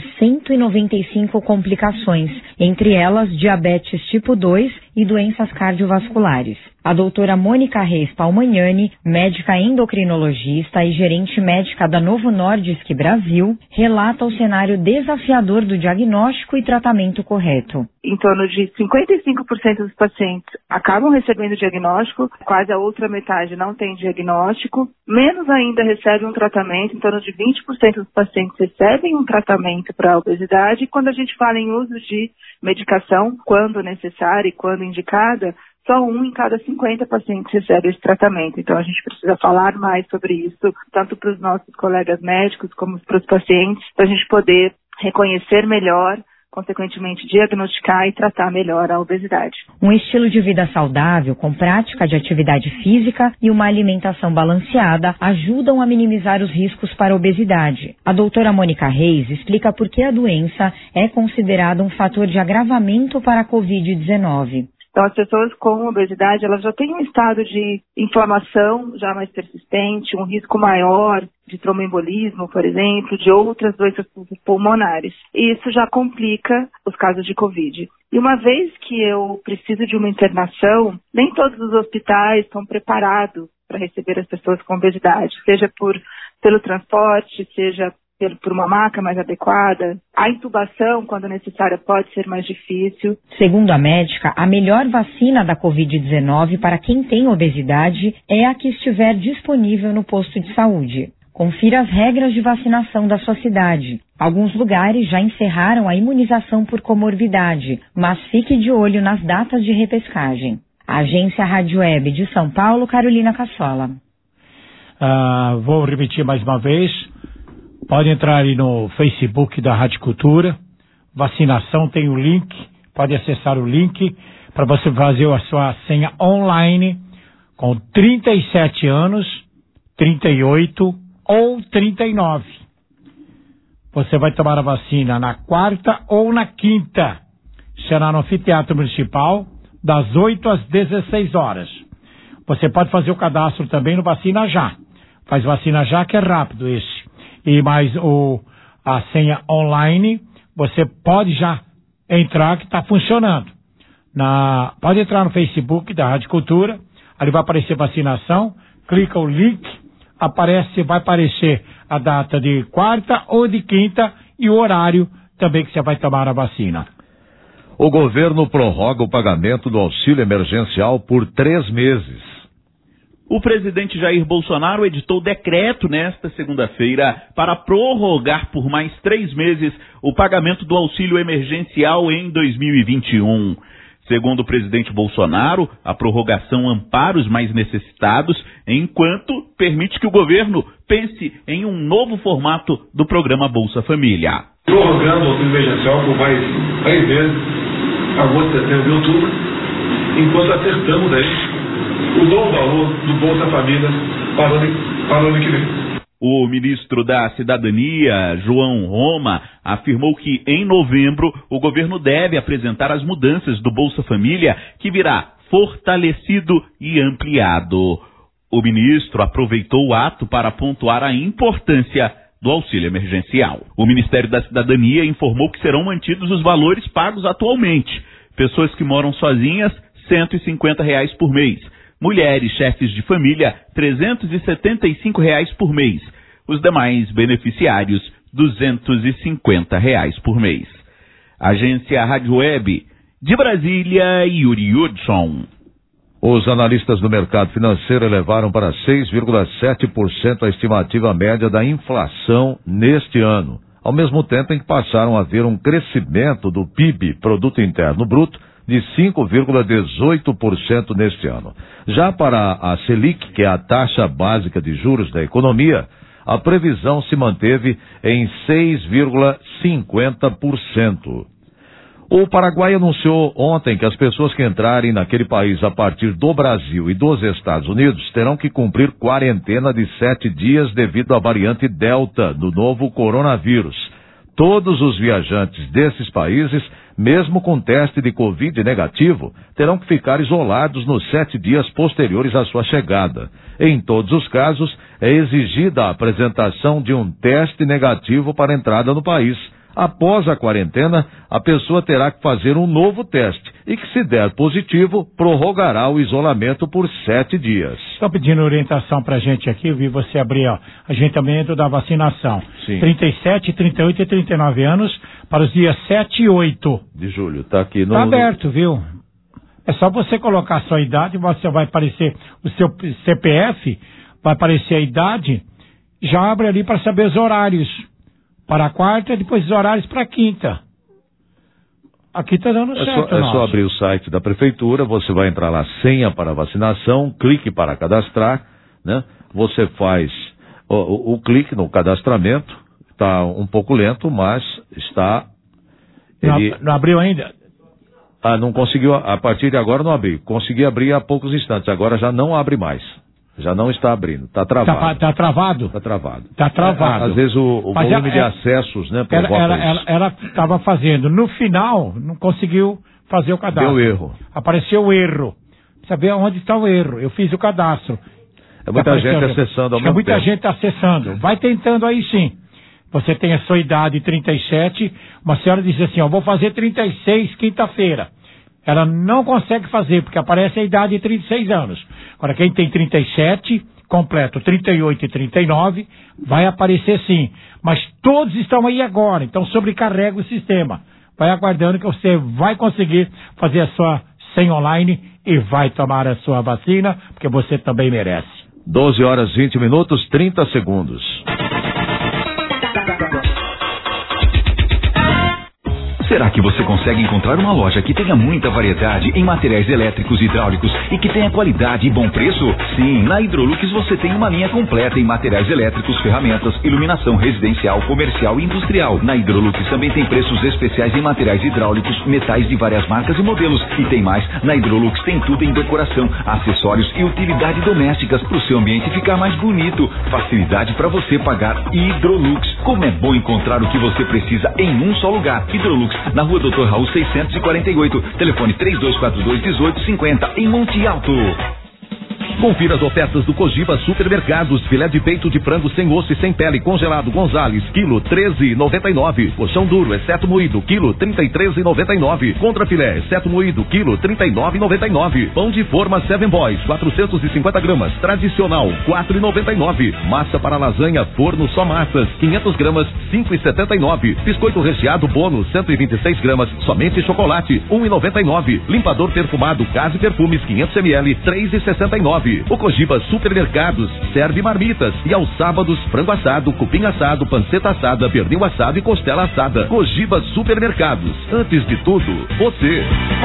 195 complicações, entre elas diabetes tipo 2 e doenças cardiovasculares. A doutora Mônica Reis Palmagnani, médica endocrinologista e gerente médica da Novo Nordisk Brasil, relata o cenário desafiador do diagnóstico e tratamento correto. Em torno de 55% dos pacientes acabam recebendo o diagnóstico, quase a outra metade não tem diagnóstico, menos ainda recebe um tratamento, em torno de 20% dos pacientes recebem um tratamento para a obesidade, e quando a gente fala em uso de medicação, quando necessária e quando indicada, só 1 em cada 50 pacientes recebe esse tratamento. Então, a gente precisa falar mais sobre isso, tanto para os nossos colegas médicos como para os pacientes, para a gente poder reconhecer melhor, consequentemente diagnosticar e tratar melhor a obesidade. Um estilo de vida saudável, com prática de atividade física e uma alimentação balanceada, ajudam a minimizar os riscos para a obesidade. A doutora Mônica Reis explica por que a doença é considerada um fator de agravamento para a Covid-19. Então, as pessoas com obesidade, elas já têm um estado de inflamação já mais persistente, um risco maior de tromboembolismo, por exemplo, de outras doenças pulmonares. E isso já complica os casos de Covid. E uma vez que eu preciso de uma internação, nem todos os hospitais estão preparados para receber as pessoas com obesidade, seja pelo transporte, seja por uma maca mais adequada. A intubação, quando necessária, pode ser mais difícil. Segundo a médica, a melhor vacina da Covid-19 para quem tem obesidade é a que estiver disponível no posto de saúde. Confira as regras de vacinação da sua cidade. Alguns lugares já encerraram a imunização por comorbidade, mas fique de olho nas datas de repescagem. A Agência Rádio Web de São Paulo, Carolina Cassola. Vou repetir mais uma vez. Pode entrar aí no Facebook da Rádio Cultura. Vacinação tem o link. Pode acessar o link para você fazer a sua senha online com 37 anos, 38 ou 39. Você vai tomar a vacina na quarta ou na quinta. Será no Anfiteatro Municipal, das 8 às 16 horas. Você pode fazer o cadastro também no Vacina Já. Faz Vacina Já, que é rápido esse. E mais a senha online, você pode já entrar, que está funcionando. Pode entrar no Facebook da Rádio Cultura, ali vai aparecer vacinação, clica o link, vai aparecer a data de quarta ou de quinta e o horário também que você vai tomar a vacina. O governo prorroga o pagamento do auxílio emergencial por 3 meses. O presidente Jair Bolsonaro editou decreto nesta segunda-feira para prorrogar por mais 3 meses o pagamento do auxílio emergencial em 2021. Segundo o presidente Bolsonaro, a prorrogação ampara os mais necessitados, enquanto permite que o governo pense em um novo formato do programa Bolsa Família. Prorrogando o auxílio emergencial por mais 3 meses, agosto, setembro e outubro, enquanto acertamos aí o novo valor do Bolsa Família para o ano que vem. O ministro da Cidadania, João Roma, afirmou que em novembro o governo deve apresentar as mudanças do Bolsa Família, que virá fortalecido e ampliado. O ministro aproveitou o ato para pontuar a importância do auxílio emergencial. O Ministério da Cidadania informou que serão mantidos os valores pagos atualmente. Pessoas que moram sozinhas, R$ 150 por mês. Mulheres, chefes de família, R$ 375 por mês. Os demais beneficiários, R$ 250 por mês. Agência Rádio Web, de Brasília, Yuri Hudson. Os analistas do mercado financeiro elevaram para 6,7% a estimativa média da inflação neste ano, ao mesmo tempo em que passaram a ver um crescimento do PIB, Produto Interno Bruto, de 5,18% neste ano. Já para a Selic, que é a taxa básica de juros da economia, a previsão se manteve em 6,50%. O Paraguai anunciou ontem que as pessoas que entrarem naquele país a partir do Brasil e dos Estados Unidos terão que cumprir quarentena de 7 dias devido à variante Delta do novo coronavírus. Todos os viajantes desses países, mesmo com teste de Covid negativo, terão que ficar isolados nos 7 dias posteriores à sua chegada. Em todos os casos, é exigida a apresentação de um teste negativo para entrada no país. Após a quarentena, a pessoa terá que fazer um novo teste e que, se der positivo, prorrogará o isolamento por 7 dias. Estão pedindo orientação pra gente aqui, eu vi você abrir, ó, agendamento da vacinação. Sim. 37, 38 e 39 anos para os dias 7 e 8. De julho, tá aqui no... Tá aberto, viu? É só você colocar a sua idade, você vai aparecer o seu CPF, vai aparecer a idade, já abre ali para saber os horários. Para a quarta, depois os horários para a quinta. Aqui está dando certo. É só abrir o site da prefeitura, você vai entrar lá, senha para vacinação, clique para cadastrar, né? Você faz o clique no cadastramento, está um pouco lento, mas está... Não abriu ainda? Não conseguiu, a partir de agora não abriu. Consegui abrir há poucos instantes, agora já não abre mais. Já não está abrindo, está travado. Está travado? Está travado. Está travado. Às vezes o volume de acessos, né? Ela estava fazendo. No final, não conseguiu fazer o cadastro. Deu erro. Apareceu o erro. Saber onde está o erro. Eu fiz o cadastro. É muita gente acessando ao mesmo tempo. Muita gente acessando. Vai tentando aí sim. Você tem a sua idade 37. Uma senhora diz assim, ó, vou fazer 36 quinta-feira. Ela não consegue fazer, porque aparece a idade de 36 anos. Agora, quem tem 37, completo 38 e 39, vai aparecer sim. Mas todos estão aí agora, então sobrecarrega o sistema. Vai aguardando que você vai conseguir fazer a sua senha online e vai tomar a sua vacina, porque você também merece. 12 horas 20 minutos, 30 segundos. Será que você consegue encontrar uma loja que tenha muita variedade em materiais elétricos e hidráulicos e que tenha qualidade e bom preço? Sim, na Hidrolux você tem uma linha completa em materiais elétricos, ferramentas, iluminação residencial, comercial e industrial. Na Hidrolux também tem preços especiais em materiais hidráulicos, metais de várias marcas e modelos. E tem mais, na Hidrolux tem tudo em decoração, acessórios e utilidade domésticas para o seu ambiente ficar mais bonito. Facilidade para você pagar. Hidrolux. Como é bom encontrar o que você precisa em um só lugar. Hidrolux, na Rua Dr. Raul 648, telefone 3242-1850, em Monte Alto. Confira as ofertas do Cogiba Supermercados. Filé de peito de frango sem osso e sem pele congelado Gonzales, quilo 13,99. Colchão duro, exceto moído, quilo 33,99. Contrafilé, exceto moído, quilo 39,99. Pão de forma Seven Boys, 450 gramas, tradicional, 4,99. Massa para lasanha, forno só massas, 500 gramas, 5,79. Biscoito recheado bônus, 126 gramas, somente chocolate, 1,99. Limpador perfumado Casa e Perfumes, 500 ml, 3,69. O Cogiba Supermercados serve marmitas e aos sábados frango assado, cupim assado, panceta assada, pernil assado e costela assada. Cogiba Supermercados. Antes de tudo, você.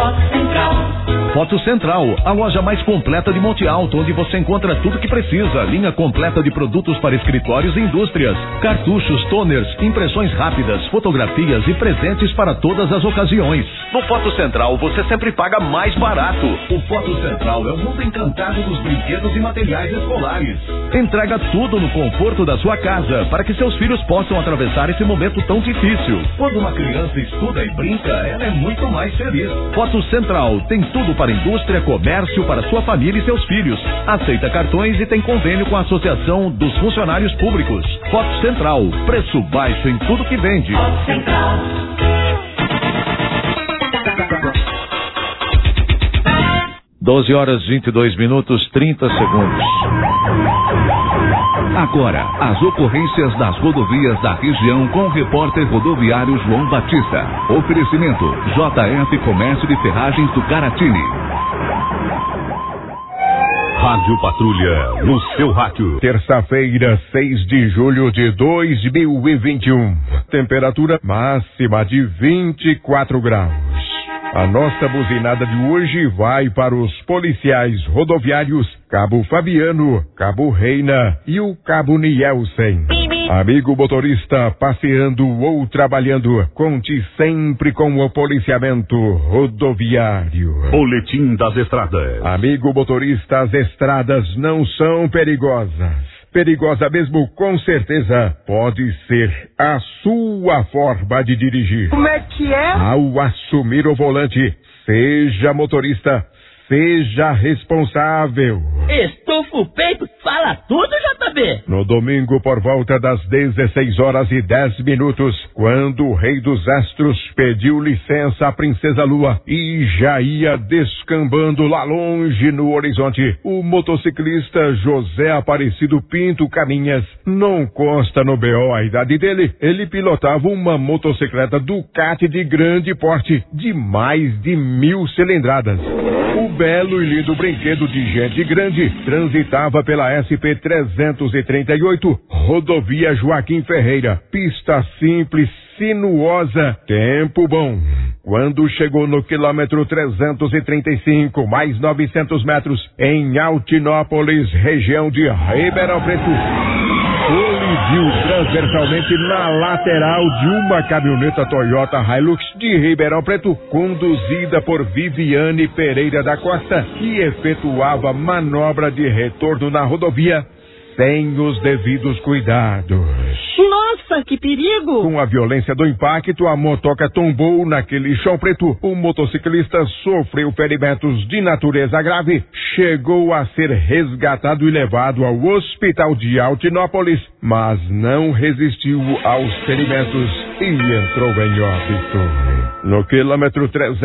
Foto Central, a loja mais completa de Monte Alto, onde você encontra tudo que precisa. Linha completa de produtos para escritórios e indústrias, cartuchos, toners, impressões rápidas, fotografias e presentes para todas as ocasiões. No Foto Central você sempre paga mais barato. O Foto Central é o mundo encantado dos brinquedos e materiais escolares. Entrega tudo no conforto da sua casa para que seus filhos possam atravessar esse momento tão difícil. Quando uma criança estuda e brinca, ela é muito mais feliz. Foto Central tem tudo para indústria, comércio, para sua família e seus filhos. Aceita cartões e tem convênio com a Associação dos Funcionários Públicos. Foto Central, preço baixo em tudo que vende. Foto Central. 12 horas 22 minutos 30 segundos. Agora, as ocorrências nas rodovias da região com o repórter rodoviário João Batista. Oferecimento JF Comércio de Ferragens do Caratini. Rádio Patrulha, no seu rádio. Terça-feira, 6 de julho de 2021. Temperatura máxima de 24 graus. A nossa buzinada de hoje vai para os policiais rodoviários Cabo Fabiano, Cabo Reina e o Cabo Nielsen. Amigo motorista, passeando ou trabalhando, conte sempre com o policiamento rodoviário. Boletim das Estradas. Amigo motorista, as estradas não são perigosas. perigosa mesmo, com certeza, pode ser a sua forma de dirigir. Como é que é? Ao assumir o volante, seja motorista, seja responsável. Estufa o peito, fala tudo, JB. No domingo, por volta das 16h10, quando o Rei dos Astros pediu licença à Princesa Lua e já ia descambando lá longe no horizonte, o motociclista José Aparecido Pinto Caminhas, não consta no BO a idade dele, ele pilotava uma motocicleta Ducati de grande porte, de mais de 1000 cilindradas. O belo e lindo brinquedo de gente grande transitava pela SP-338, rodovia Joaquim Ferreira, pista simples, sinuosa, tempo bom. Quando chegou no quilômetro 335, mais 900 metros, em Altinópolis, região de Ribeirão Preto, colidiu transversalmente na lateral de uma caminhoneta Toyota Hilux de Ribeirão Preto, conduzida por Viviane Pereira da Costa, que efetuava manobra de retorno na rodovia sem os devidos cuidados. Nossa, que perigo! Com a violência do impacto, a motoca tombou naquele chão preto. O motociclista sofreu ferimentos de natureza grave, chegou a ser resgatado e levado ao hospital de Altinópolis, mas não resistiu aos ferimentos e entrou em óbito. No quilômetro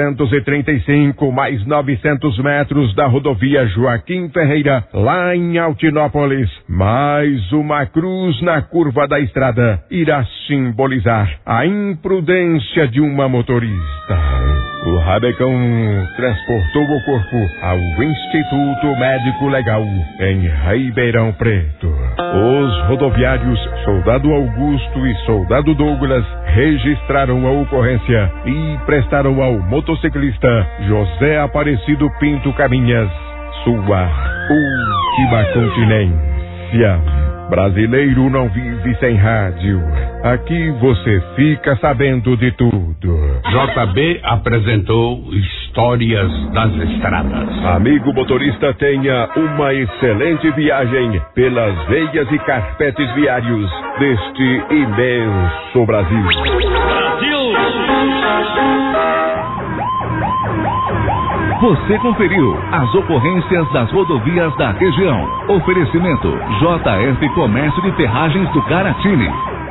335, mais 900 metros da rodovia Joaquim Ferreira, lá em Altinópolis, mais uma cruz na curva da estrada irá simbolizar a imprudência de uma motorista. O Rabecão transportou o corpo ao Instituto Médico Legal em Ribeirão Preto. Os rodoviários Soldado Augusto e Soldado Douglas registraram a ocorrência e prestaram ao motociclista José Aparecido Pinto Caminhas sua última continência. Brasileiro não vive sem rádio. Aqui você fica sabendo de tudo. JB apresentou Histórias das Estradas. Amigo motorista, tenha uma excelente viagem pelas veias e carpetes viários deste imenso Brasil. Você conferiu as ocorrências das rodovias da região. Oferecimento JF Comércio de Ferragens do Garatini.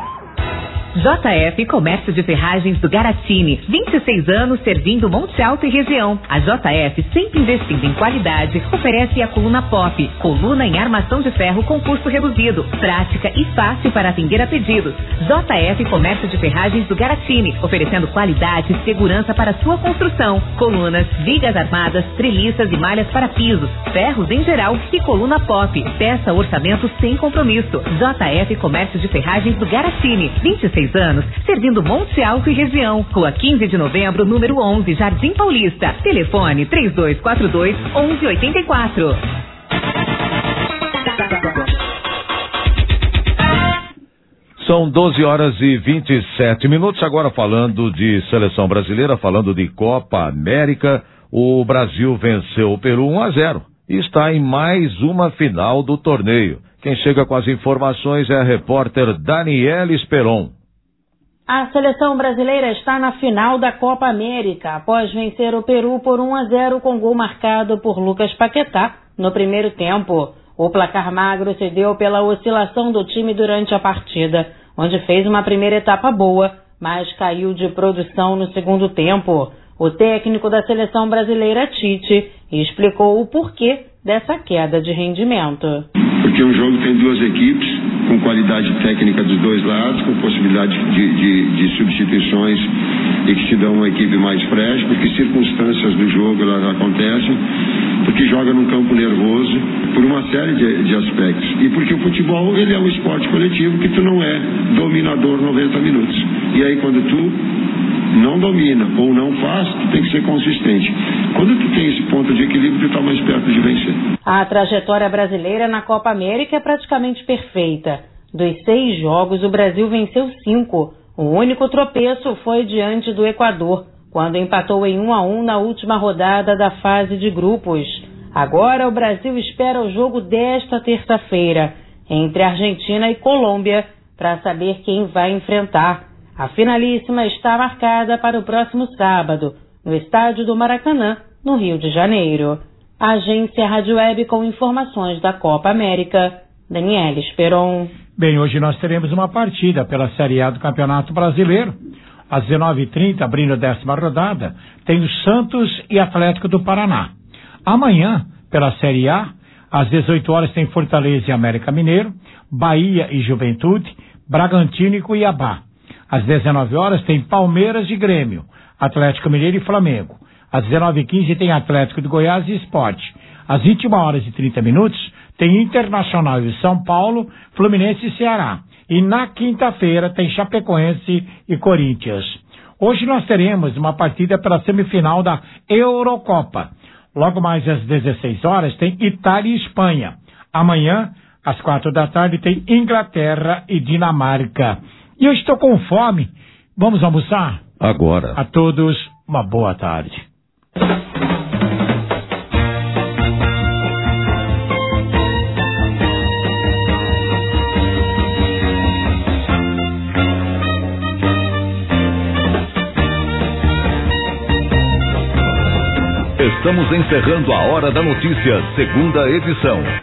JF Comércio de Ferragens do Garatini, 26 anos servindo Monte Alto e região. A JF, sempre investindo em qualidade, oferece a coluna Pop, coluna em armação de ferro com custo reduzido, prática e fácil para atender a pedidos. JF Comércio de Ferragens do Garatini, oferecendo qualidade e segurança para sua construção. Colunas, vigas armadas, treliças e malhas para pisos, ferros em geral e coluna Pop. Peça orçamento sem compromisso. JF Comércio de Ferragens do Garatini, 26 anos, servindo Monte Alto e região. Rua 15 de novembro, número 11, Jardim Paulista. Telefone 3242-1184. São 12h27. Agora falando de seleção brasileira, falando de Copa América, o Brasil venceu o Peru 1-0 e está em mais uma final do torneio. Quem chega com as informações é a repórter Daniela Esperon. A seleção brasileira está na final da Copa América, após vencer o Peru por 1-0 com gol marcado por Lucas Paquetá no primeiro tempo. O placar magro se deu pela oscilação do time durante a partida, onde fez uma primeira etapa boa, mas caiu de produção no segundo tempo. O técnico da seleção brasileira, Tite, explicou o porquê dessa queda de rendimento. Porque o jogo tem duas equipes com qualidade técnica dos dois lados, com possibilidade de substituições e que te dão uma equipe mais fresca, porque circunstâncias do jogo elas acontecem, porque joga num campo nervoso, por uma série de aspectos. E porque o futebol ele é um esporte coletivo que tu não é dominador 90 minutos. E aí quando tu não domina ou não faz, tu tem que ser consistente. Quando tu tem esse ponto de equilíbrio, tu está mais perto de vencer. A trajetória brasileira na Copa América é praticamente perfeita. Dos 6 jogos, o Brasil venceu 5. O único tropeço foi diante do Equador, quando empatou em 1-1 na última rodada da fase de grupos. Agora o Brasil espera o jogo desta terça-feira. entre Argentina e Colômbia para saber quem vai enfrentar. A finalíssima está marcada para o próximo sábado, no estádio do Maracanã, no Rio de Janeiro. Agência Rádio Web com informações da Copa América, Daniela Esperon. Bem, hoje nós teremos uma partida pela Série A do Campeonato Brasileiro. Às 19h30, abrindo a 10ª rodada, tem o Santos e Atlético do Paraná. Amanhã, pela Série A, às 18 horas tem Fortaleza e América Mineiro, Bahia e Juventude, Bragantino e Cuiabá. Às 19 horas tem Palmeiras e Grêmio, Atlético Mineiro e Flamengo. Às 19h15 tem Atlético de Goiás e Sport. Às 21h30 tem Internacional e São Paulo, Fluminense e Ceará. E na quinta-feira tem Chapecoense e Corinthians. Hoje nós teremos uma partida pela semifinal da Eurocopa. Logo mais às 16 horas tem Itália e Espanha. Amanhã, às 4 da tarde, tem Inglaterra e Dinamarca. E eu estou com fome. Vamos almoçar? Agora. A todos, uma boa tarde. Estamos encerrando a Hora da Notícia, segunda edição.